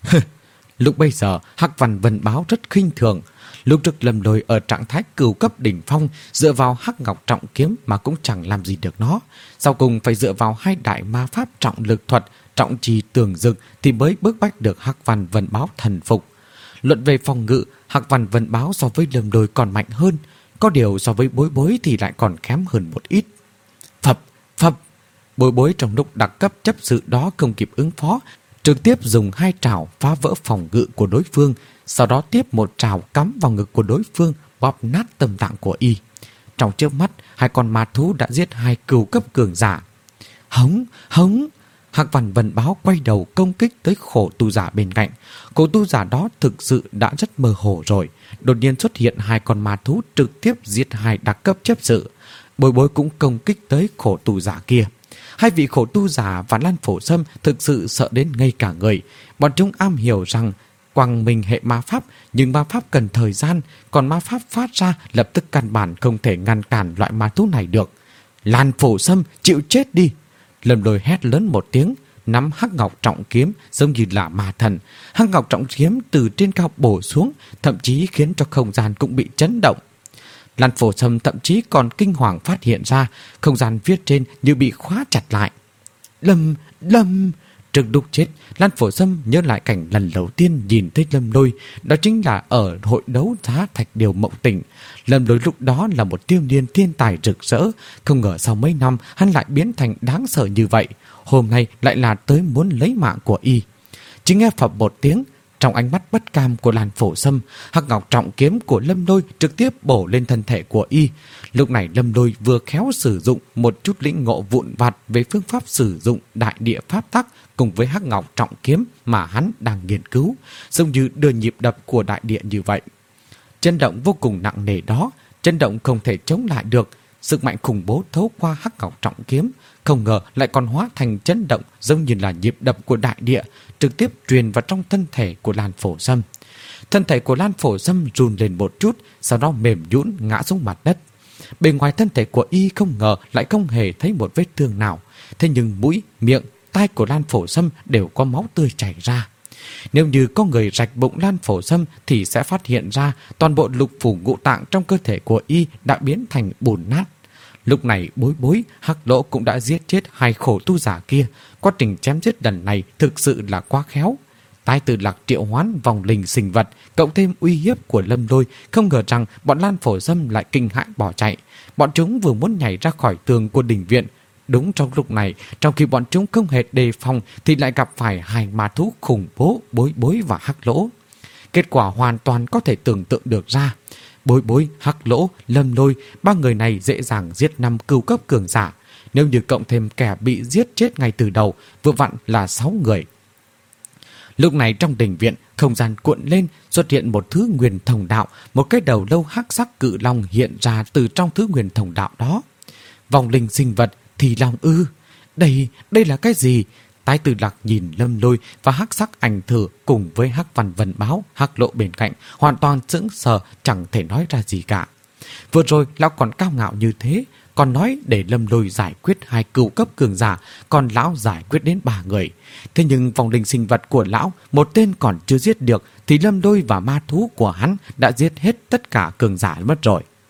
Lúc bây giờ, Hắc Văn Vân Báo rất khinh thường. Lúc trước Lâm Lôi ở trạng thái cửu cấp đỉnh phong, dựa vào Hắc Ngọc Trọng Kiếm mà cũng chẳng làm gì được nó. Sau cùng phải dựa vào hai đại ma pháp trọng lực thuật, trọng trì tường dực thì mới bước bách được Hắc Văn Vân Báo thần phục. Luận về phòng ngự, Hắc Văn Vân Báo so với Lâm Lôi còn mạnh hơn, có điều so với Bối Bối thì lại còn kém hơn một ít. Phập, phập! Bối Bối trong lúc đặc cấp chấp sự đó không kịp ứng phó, trực tiếp dùng hai trảo phá vỡ phòng ngự của đối phương, sau đó tiếp một trảo cắm vào ngực của đối phương, bóp nát tâm tạng của y. Trong chớp mắt, hai con ma thú đã giết hai cửu cấp cường giả. Hống, hống! Hắc Văn Vân Báo quay đầu công kích tới khổ tu giả bên cạnh. Khổ tu giả đó thực sự đã rất mơ hồ rồi. Đột nhiên xuất hiện hai con ma thú trực tiếp giết hai đặc cấp chấp sự. Bối Bối cũng công kích tới khổ tu giả kia. Hai vị khổ tu giả và Lan Phổ Sâm thực sự sợ đến ngây cả người. Bọn chúng am hiểu rằng quang minh hệ ma pháp, nhưng ma pháp cần thời gian, còn ma pháp phát ra lập tức căn bản không thể ngăn cản loại ma thú này được. Lan Phổ Sâm, chịu chết đi! Lâm Lôi hét lớn một tiếng, nắm Hắc Ngọc Trọng Kiếm giống như là ma thần. Hắc Ngọc Trọng Kiếm từ trên cao bổ xuống, thậm chí khiến cho không gian cũng bị chấn động. Lan Phổ Sâm thậm chí còn kinh hoàng phát hiện ra không gian viết trên như bị khóa chặt lại. Lâm! Trước lúc chết, Lan Phổ Sâm nhớ lại cảnh lần đầu tiên nhìn thấy Lâm Lôi, đó chính là ở hội đấu giá Thạch Điều Mộng Tỉnh. Lâm Lôi lúc đó là một thiếu niên thiên tài rực rỡ, không ngờ sau mấy năm hắn lại biến thành đáng sợ như vậy. Hôm nay lại là tới muốn lấy mạng của y. Chỉ nghe phập một tiếng, trong ánh mắt bất cam của Lan Phổ Sâm, Hắc Ngọc Trọng Kiếm của Lâm Lôi trực tiếp bổ lên thân thể của y. Lúc này Lâm Lôi vừa khéo sử dụng một chút lĩnh ngộ vụn vặt về phương pháp sử dụng đại địa pháp tắc cùng với Hắc Ngọc Trọng Kiếm mà hắn đang nghiên cứu, giống như đưa nhịp đập của đại địa như vậy. Chấn động vô cùng nặng nề đó, chấn động không thể chống lại được. Sức mạnh khủng bố thấu qua Hắc Ngọc Trọng Kiếm, không ngờ lại còn hóa thành chấn động giống như là nhịp đập của đại địa, trực tiếp truyền vào trong thân thể của Lan Phổ Sâm. Thân thể của Lan Phổ Sâm run lên một chút, sau đó mềm nhũn ngã xuống mặt đất. Bên ngoài thân thể của y không ngờ lại không hề thấy một vết thương nào, thế nhưng mũi, miệng, tai của Lan Phổ Sâm đều có máu tươi chảy ra. Nếu như có người rạch bụng Lan Phổ Sâm thì sẽ phát hiện ra toàn bộ lục phủ ngũ tạng trong cơ thể của y đã biến thành bùn nát. Lúc này Bối Bối, Hắc Lỗ cũng đã giết chết hai khổ tu giả kia. Quá trình chém giết lần này thực sự là quá khéo. Tai Tử Lạc triệu hoán vòng linh sinh vật, cộng thêm uy hiếp của Lâm Lôi, không ngờ rằng bọn Lan Phổ Sâm lại kinh hãi bỏ chạy. Bọn chúng vừa muốn nhảy ra khỏi tường của đình viện. Đúng trong lúc này, trong khi bọn chúng không hề đề phòng thì lại gặp phải hai ma thú khủng bố Bối Bối và Hắc Lỗ. Kết quả hoàn toàn có thể tưởng tượng được ra. Bối Bối, Hắc Lỗ, Lâm Lôi, ba người này dễ dàng giết 5 cửu cấp cường giả. Nếu như cộng thêm kẻ bị giết chết ngay từ đầu, vừa vặn là 6 người. Lúc này trong đình viện, không gian cuộn lên, xuất hiện một thứ nguyền thông đạo, một cái đầu lâu hắc sắc cự long hiện ra từ trong thứ nguyền thông đạo đó. Vòng linh sinh vật thì long ư? Đây là cái gì? Tai Tử Lạc nhìn Lâm Lôi và Hắc Sắc Ảnh Thử cùng với Hắc Văn Vân Báo, Hắc Lộ bên cạnh, hoàn toàn sững sờ, chẳng thể nói ra gì cả. Vừa rồi lão còn cao ngạo như thế, còn nói để Lâm Lôi giải quyết 2 cửu cấp cường giả, còn lão giải quyết đến 3 người. Thế nhưng vòng linh sinh vật của lão, một tên còn chưa giết được thì Lâm Lôi và ma thú của hắn đã giết hết tất cả cường giả mất rồi.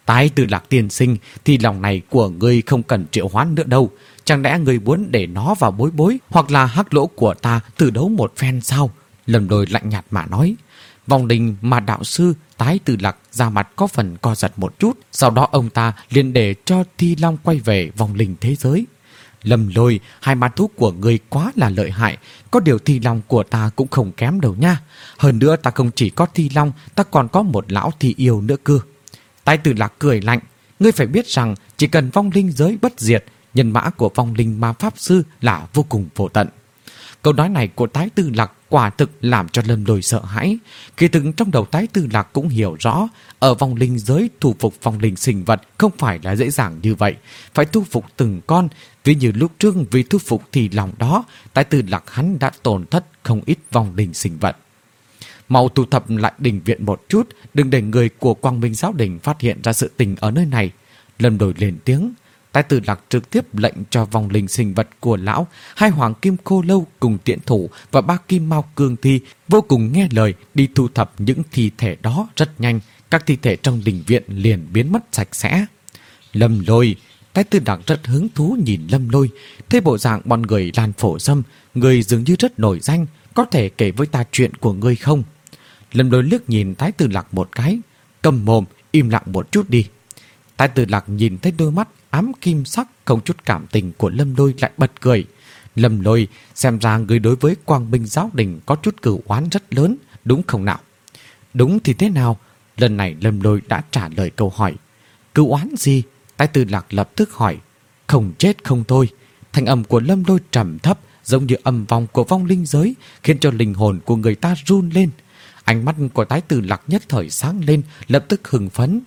Tái Tử Lạc tiên sinh, thì lòng này của ngươi không cần triệu hoán nữa đâu. Chẳng lẽ ngươi muốn để nó vào bối bối hoặc là hắc lỗ của ta thử đấu một phen sao? Lâm Lôi lạnh nhạt mà nói. Vong linh mà đạo sư Tái Tử Lạc ra mặt có phần co giật một chút. Sau đó ông ta liền để cho Thi Long quay về vong linh thế giới. Lâm Lôi, hai ma thú của ngươi quá là lợi hại. Có điều Thi Long của ta cũng không kém đâu nha. Hơn nữa ta không chỉ có Thi Long, ta còn có một lão thi yêu nữa cơ. Tái Tử Lạc cười lạnh. Ngươi phải biết rằng chỉ cần vong linh giới bất diệt, nhân mã của vong linh ma pháp sư là vô cùng vô tận. Câu nói này của Tái Tử Lạc quả thực làm cho Lâm Lôi sợ hãi. Kỳ thực trong đầu Tái Tử Lạc cũng hiểu rõ, ở vong linh giới thu phục vong linh sinh vật không phải là dễ dàng như vậy, phải thu phục từng con. Ví như lúc trước vì thu phục thì lòng đó, Tái Tử Lạc hắn đã tổn thất không ít vong linh sinh vật. Mau thu thập lại đình viện một chút, đừng để người của Quang Minh giáo đình phát hiện ra sự tình ở nơi này. Lâm Lôi lên tiếng. Tái Tử Lạc trực tiếp lệnh cho vong linh sinh vật của lão, hai hoàng kim khô lâu cùng tiễn thủ và ba kim mao cương thi vô cùng nghe lời đi thu thập những thi thể đó rất nhanh. Các thi thể trong đình viện liền biến mất sạch sẽ. Lâm Lôi, Tái Tử Lạc rất hứng thú nhìn Lâm Lôi. Thế bộ dạng bọn người Lan Phổ Dâm, người dường như rất nổi danh, có thể kể với ta chuyện của ngươi không? Lâm Lôi liếc nhìn Tái Tử Lạc một cái. Cầm mồm, im lặng một chút đi. Tái Tử Lạc nhìn thấy đôi mắt ám kim sắc không chút cảm tình của Lâm Lôi lại bật cười. Lâm Lôi, xem ra người đối với Quang Minh giáo đình có chút cửu oán rất lớn, đúng không nào? Đúng thì thế nào? Lần này Lâm Lôi đã trả lời câu hỏi. Cửu oán gì? Tái Tử Lạc lập tức hỏi. Không chết không thôi. Thanh âm của Lâm Lôi trầm thấp, giống như âm vọng của vong linh giới, khiến cho linh hồn của người ta run lên. Ánh mắt của Tái Tử Lạc nhất thời sáng lên, lập tức hưng phấn.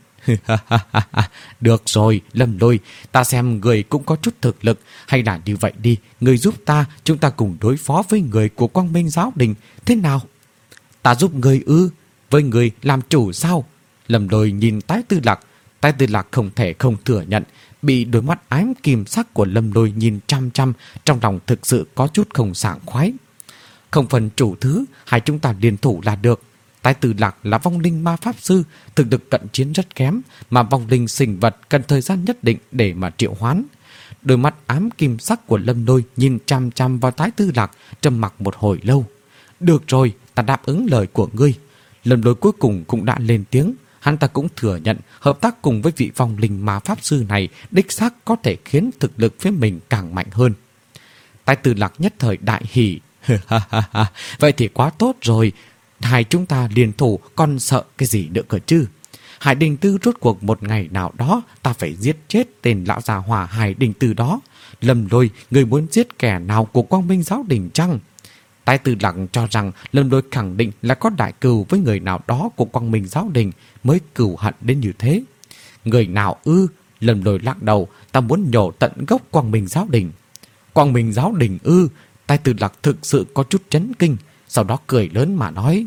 Được rồi, Lâm Lôi, ta xem người cũng có chút thực lực. Hay là như vậy đi, người giúp ta, chúng ta cùng đối phó với người của Quang Minh giáo đình. Thế nào? Ta giúp người ư? Với người làm chủ sao? Lâm Lôi nhìn Tái Tử Lạc. Tái Tử Lạc không thể không thừa nhận, bị đôi mắt ám kim sắc của Lâm Lôi nhìn chăm chăm, trong lòng thực sự có chút không sảng khoái. Không phần chủ thứ, hai chúng ta liên thủ là được. Tái Tử Lạc là vong linh ma pháp sư, thực lực cận chiến rất kém, mà vong linh sinh vật cần thời gian nhất định để mà triệu hoán. Đôi mắt ám kim sắc của Lâm Lôi nhìn chăm chăm vào Tái Tử Lạc, trầm mặc một hồi lâu. Được rồi, ta đáp ứng lời của ngươi. Lâm Lôi cuối cùng cũng đã lên tiếng. Hắn ta cũng thừa nhận hợp tác cùng với vị vong linh ma pháp sư này đích xác có thể khiến thực lực phía mình càng mạnh hơn. Tái Tử Lạc nhất thời đại hỉ. Vậy thì quá tốt rồi. Hai chúng ta liên thủ còn sợ cái gì nữa cơ chứ? Hải Đình Tư rốt cuộc một ngày nào đó ta phải giết chết tên lão già hỏa Hải Đình Tư đó. Lâm Lôi, người muốn giết kẻ nào của Quang Minh giáo đình chăng? Tái Tử Lạc cho rằng Lâm Lôi khẳng định là có đại cừu với người nào đó của Quang Minh giáo đình mới cừu hận đến như thế. Người nào ư? Lâm Lôi lắc đầu. Ta muốn nhổ tận gốc Quang Minh giáo đình. Quang Minh giáo đình ư? Tái Tử Lạc thực sự có chút chấn kinh. Sau đó cười lớn mà nói.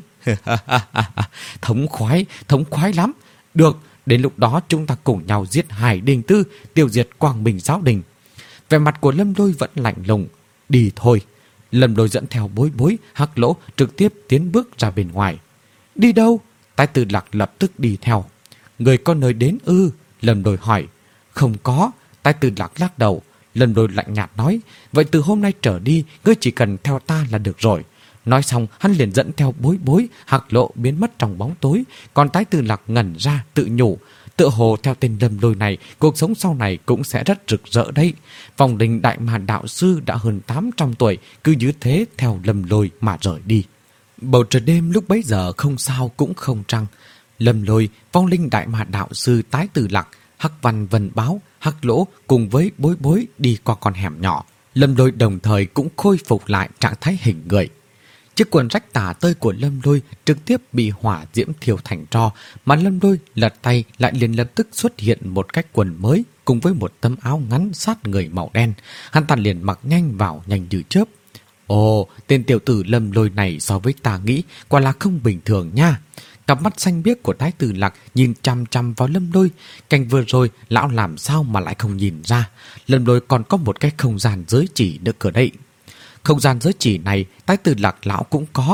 Thống khoái lắm. Được, đến lúc đó chúng ta cùng nhau giết Hải Đình Tư, tiêu diệt Quang Minh giáo đình. Vẻ mặt của Lâm Lôi vẫn lạnh lùng. Đi thôi. Lâm Lôi dẫn theo Bối Bối, Hắc Lỗ trực tiếp tiến bước ra bên ngoài. Đi đâu? Tái Tử Lạc lập tức đi theo. Người có nơi đến ư? Lâm Lôi hỏi. Không có. Tái Tử Lạc lắc đầu. Lâm Lôi lạnh nhạt nói. Vậy từ hôm nay trở đi, ngươi chỉ cần theo ta là được rồi. Nói xong, hắn liền dẫn theo Bối Bối, Hắc Lộ biến mất trong bóng tối. Còn Tái Tử Lạc ngẩn ra, tự nhủ. Tựa hồ theo tên Lâm Lôi này, cuộc sống sau này cũng sẽ rất rực rỡ đấy. Vong linh đại ma đạo sư đã hơn 800 tuổi, cứ như thế theo Lâm Lôi mà rời đi. Bầu trời đêm lúc bấy giờ không sao cũng không trăng. Lâm Lôi, vong linh đại ma đạo sư Tái Tử Lạc, Hắc Văn Vân Báo, Hắc Lỗ cùng với Bối Bối đi qua con hẻm nhỏ. Lâm Lôi đồng thời cũng khôi phục lại trạng thái hình người. Chiếc quần rách tả tơi của Lâm Lôi trực tiếp bị hỏa diễm thiêu thành tro, mà Lâm Lôi lật tay lại liền lập tức xuất hiện một cách quần mới cùng với một tấm áo ngắn sát người màu đen. Hắn ta liền mặc nhanh vào nhanh như chớp. Ồ, tên tiểu tử Lâm Lôi này so với ta nghĩ quả là không bình thường nha. Cặp mắt xanh biếc của Tái Tử Lạc nhìn chăm chăm vào Lâm Lôi. Cảnh vừa rồi lão làm sao mà lại không nhìn ra. Lâm Lôi còn có một cái không gian giới chỉ nữa cơ đấy. Không gian giới chỉ này Tái Tử Lạc lão cũng có.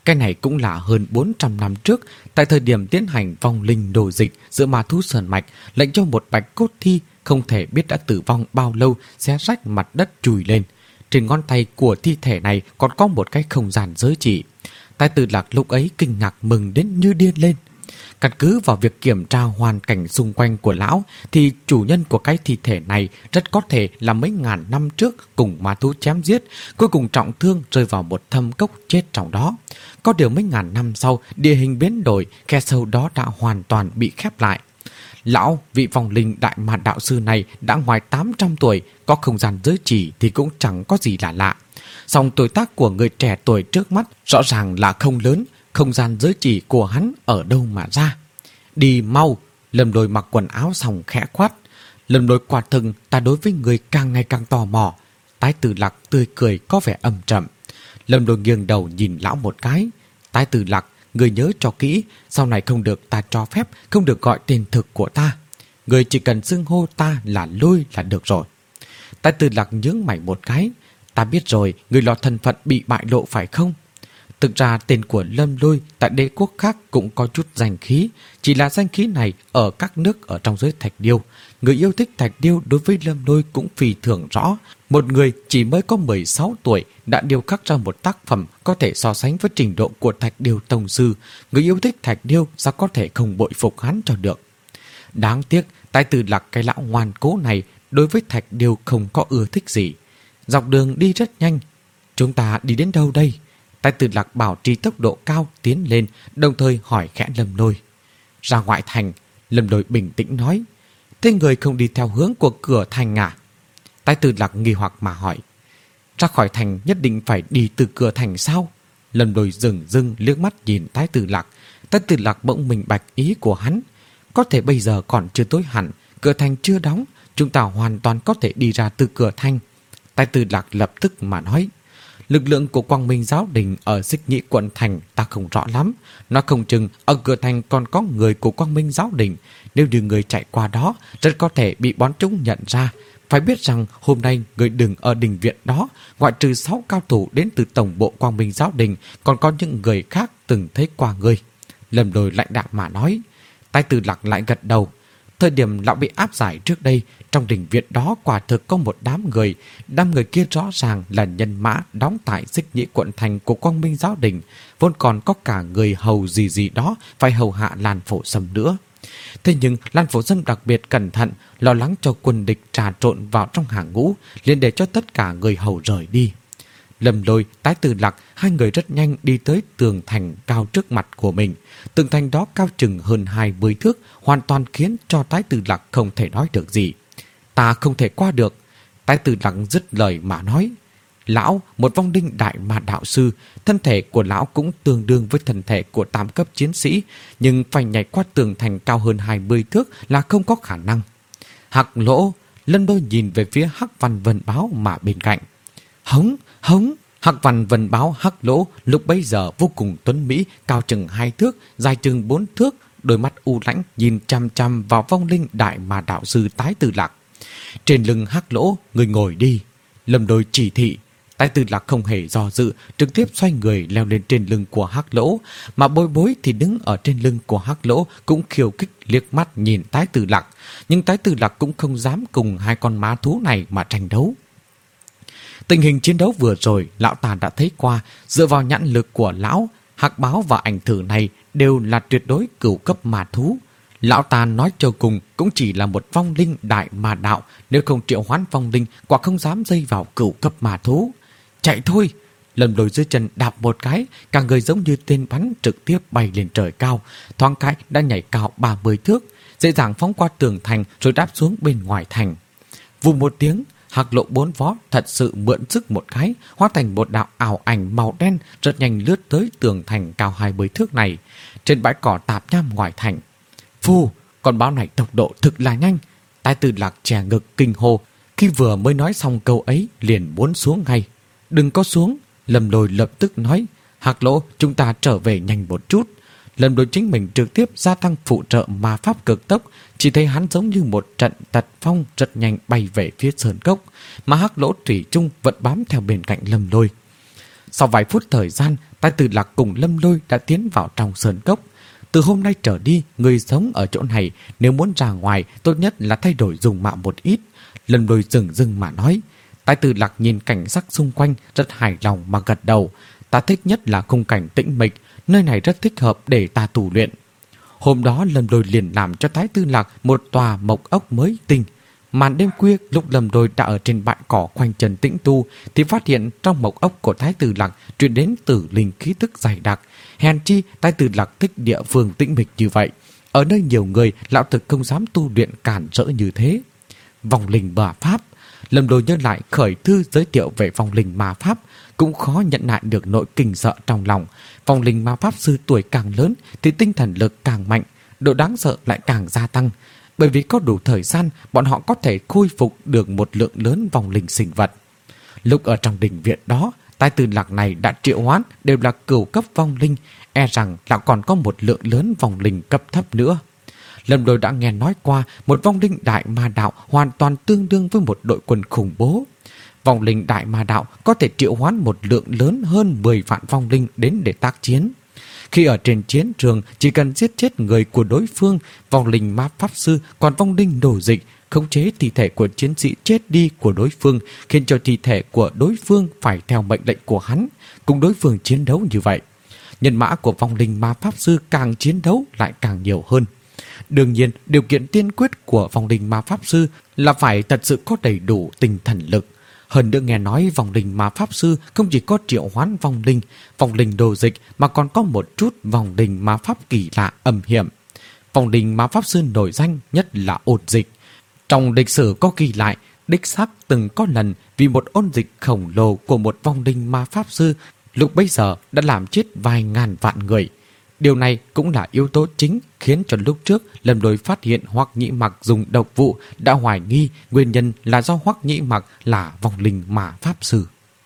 Cái này cũng là hơn 400 năm trước, tại thời điểm tiến hành vong linh đồ dịch giữa ma thú sơn mạch, lệnh cho một bạch cốt thi không thể biết đã tử vong bao lâu xé rách mặt đất chùi lên. Trên ngón tay của thi thể này còn có một cái không gian giới chỉ. Tài Tử Lạc lúc ấy kinh ngạc mừng đến như điên lên. Căn cứ vào việc kiểm tra hoàn cảnh xung quanh của lão thì chủ nhân của cái thi thể này rất có thể là mấy ngàn năm trước cùng ma thú chém giết, cuối cùng trọng thương rơi vào một thâm cốc chết trong đó. Có điều mấy ngàn năm sau, địa hình biến đổi, khe sâu đó đã hoàn toàn bị khép lại. Lão, vị vong linh đại ma đạo sư này đã ngoài 800 tuổi, có không gian giới chỉ thì cũng chẳng có gì là lạ. Song tuổi tác của người trẻ tuổi trước mắt rõ ràng là không lớn, không gian giới chỉ của hắn ở đâu mà ra. Đi mau, Lâm Lôi mặc quần áo xong khẽ quát. Lâm Lôi quả thực ta đối với người càng ngày càng tò mò. Tái Tử Lạc tươi cười có vẻ âm trầm. Lâm Lôi nghiêng đầu nhìn lão một cái. Tái Tử Lạc, người nhớ cho kỹ, sau này không được ta cho phép, không được gọi tên thực của ta. Người chỉ cần xưng hô ta là Lôi là được rồi. Tái Tử Lạc nhướng mày một cái. Ta biết rồi, người lo thân phận bị bại lộ phải không? Thực ra tên của Lâm Lôi tại đế quốc khác cũng có chút danh khí, chỉ là danh khí này ở các nước ở trong giới thạch điêu. Người yêu thích thạch điêu đối với Lâm Lôi cũng phi thường rõ. Một người chỉ mới có 16 tuổi đã điêu khắc ra một tác phẩm có thể so sánh với trình độ của thạch điêu tông sư. Người yêu thích thạch điêu sao có thể không bội phục hắn cho được. Đáng tiếc, Tài Tử Lạc cái lão ngoan cố này đối với thạch điêu không có ưa thích gì. Dọc đường đi rất nhanh. Chúng ta đi đến đâu đây? Tài Tử Lạc bảo trì tốc độ cao tiến lên, đồng thời hỏi khẽ Lâm Lôi. Ra ngoại thành, Lâm Lôi bình tĩnh nói. Thế người không đi theo hướng của cửa thành à? Tài Tử Lạc nghi hoặc mà hỏi. Ra khỏi thành nhất định phải đi từ cửa thành sao? Lâm Lôi dừng dưng liếc mắt nhìn Tài Tử Lạc. Tài Tử Lạc bỗng minh bạch ý của hắn. Có thể bây giờ còn chưa tối hẳn, cửa thành chưa đóng, chúng ta hoàn toàn có thể đi ra từ cửa thành. Tài Tử Lạc lập tức mà nói. Lực lượng của Quang Minh Giáo Đình ở Xích Nhị quận thành ta không rõ lắm. Nó không chừng ở cửa thành còn có người của Quang Minh Giáo Đình. Nếu như người chạy qua đó, rất có thể bị bọn chúng nhận ra. Phải biết rằng hôm nay người đừng ở đình viện đó, ngoại trừ 6 cao thủ đến từ tổng bộ Quang Minh Giáo Đình, còn có những người khác từng thấy qua người. Lâm Lôi lạnh đạm mà nói. Tài Tử Lạc lại gật đầu. Thời điểm lão bị áp giải trước đây, trong đình viện đó quả thực có một đám người. Đám người kia rõ ràng là nhân mã đóng tại Xích Nhị quận thành của Quang Minh Giáo Đình. Vốn còn có cả người hầu gì đó phải hầu hạ Lan Phổ Sâm nữa. Thế nhưng Lan Phổ Sâm đặc biệt cẩn thận, lo lắng cho quân địch trà trộn vào trong hàng ngũ, liền để cho tất cả người hầu rời đi. Lâm Lôi, Tài Tử Lạc, hai người rất nhanh đi tới tường thành cao trước mặt của mình. Tường thành đó cao chừng hơn 20 thước, hoàn toàn khiến cho Tài Tử Lạc không thể nói được gì. Ta không thể qua được. Tài Tử Lạc dứt lời mà nói. Lão, một vong linh đại ma đạo sư, thân thể của lão cũng tương đương với thân thể của 8 cấp chiến sĩ, nhưng phải nhảy qua tường thành cao hơn 20 thước là không có khả năng. Hắc Lỗ, Lâm Lôi nhìn về phía Hắc Văn Vân Báo mà bên cạnh. Hống, hống. Hắc Văn Vân Báo Hắc Lỗ lúc bấy giờ vô cùng tuấn mỹ, cao chừng 2 thước, dài chừng 4 thước, đôi mắt u lãnh nhìn chăm chăm vào vong linh đại ma đạo sư Tài Tử Lạc. Trên lưng Hắc Lỗ, người ngồi đi. Lâm Lôi chỉ thị. Tài Tử Lạc không hề do dự, trực tiếp xoay người leo lên trên lưng của Hắc Lỗ, mà Bối Bối thì đứng ở trên lưng của Hắc Lỗ cũng khiêu khích liếc mắt nhìn Tài Tử Lạc, nhưng Tài Tử Lạc cũng không dám cùng hai con má thú này mà tranh đấu. Tình hình chiến đấu vừa rồi lão ta đã thấy qua, dựa vào nhãn lực của lão, Hắc Báo và Ảnh Thử này đều là tuyệt đối cửu cấp ma thú. Lão ta nói cho cùng cũng chỉ là một vong linh đại ma đạo, nếu không triệu hoán vong linh quả không dám dây vào cửu cấp ma thú. Chạy thôi! Lâm Lôi dưới chân đạp một cái, cả người giống như tên bắn trực tiếp bay lên trời cao, thoáng cái đã nhảy cao 30 thước, dễ dàng phóng qua tường thành rồi đáp xuống bên ngoài thành. Vù một tiếng, Hắc Lộ 4 vó thật sự mượn sức một cái, hóa thành một đạo ảo ảnh màu đen rất nhanh lướt tới tường thành cao 20 thước này, trên bãi cỏ tạp nham ngoài thành. Phu, con báo này tốc độ thực là nhanh. Tài Tử Lạc chè ngực kinh hô, khi vừa mới nói xong câu ấy liền muốn xuống ngay. Đừng có xuống, Lâm Lôi lập tức nói. Hắc Lỗ, chúng ta trở về nhanh một chút. Lâm Lôi chính mình trực tiếp gia tăng phụ trợ ma pháp cực tốc, chỉ thấy hắn giống như một trận tật phong rất nhanh bay về phía sơn cốc, mà Hắc Lỗ thủy chung vẫn bám theo bên cạnh Lâm Lôi. Sau vài phút thời gian, Tai Tử Lạc cùng Lâm Lôi đã tiến vào trong sơn cốc. Từ hôm nay trở đi, người sống ở chỗ này nếu muốn ra ngoài tốt nhất là thay đổi dùng mạo một ít. Lâm Lôi dừng dừng mà nói. Tai Tử Lạc nhìn cảnh sắc xung quanh rất hài lòng mà gật đầu. Ta thích nhất là khung cảnh tĩnh mịch, nơi này rất thích hợp để ta tu luyện. Hôm đó Lâm Lôi liền làm cho Tai Tử Lạc một tòa mộc ốc mới tinh. Màn đêm khuya, lúc Lâm Lôi đã ở trên bãi cỏ khoanh chân tĩnh tu thì phát hiện trong mộc ốc của Tai Tử Lạc truyền đến tử linh khí tức dày đặc. Hèn chi Tai Tử Lạc thích địa phương tĩnh mịch như vậy. Ở nơi nhiều người, lão thực không dám tu luyện cản trở như thế. Vong linh ma pháp. Lâm Lôi nhớ lại khởi thư giới thiệu về vong linh ma pháp, cũng khó nhận lại được nỗi kinh sợ trong lòng. Vong linh ma pháp sư tuổi càng lớn thì tinh thần lực càng mạnh, độ đáng sợ lại càng gia tăng. Bởi vì có đủ thời gian, bọn họ có thể khôi phục được một lượng lớn vong linh sinh vật. Lúc ở trong đình viện đó, Tai Tử Lạc này đã triệu hoán đều là cửu cấp vong linh, e rằng là còn có một lượng lớn vong linh cấp thấp nữa. Lâm Lôi đã nghe nói qua một vong linh đại ma đạo hoàn toàn tương đương với một đội quân khủng bố. Vong linh đại ma đạo có thể triệu hoán một lượng lớn hơn 10 vạn vong linh đến để tác chiến. Khi ở trên chiến trường, chỉ cần giết chết người của đối phương, vong linh ma pháp sư còn vong linh nổ dịch, khống chế thi thể của chiến sĩ chết đi của đối phương, khiến cho thi thể của đối phương phải theo mệnh lệnh của hắn, cùng đối phương chiến đấu như vậy. Nhân mã của vong linh ma pháp sư càng chiến đấu lại càng nhiều hơn. Đương nhiên, điều kiện tiên quyết của vong linh ma pháp sư là phải thật sự có đầy đủ tinh thần lực. Hơn nữa nghe nói vong linh ma pháp sư không chỉ có triệu hoán vong linh đồ dịch mà còn có một chút vong linh ma pháp kỳ lạ âm hiểm. Vong linh ma pháp sư nổi danh nhất là ôn dịch. Trong lịch sử có ghi lại, đích xác từng có lần vì một ôn dịch khổng lồ của một vong linh ma pháp sư lúc bấy giờ đã làm chết vài ngàn vạn người. Điều này cũng là yếu tố chính khiến cho lúc trước Lâm Lôi phát hiện Hoắc Nhĩ Mặc dùng độc vụ đã hoài nghi nguyên nhân là do Hoắc Nhĩ Mặc là vong linh ma pháp sư.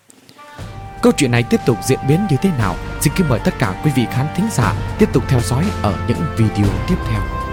Câu chuyện này tiếp tục diễn biến như thế nào? Xin kính mời tất cả quý vị khán thính giả tiếp tục theo dõi ở những video tiếp theo.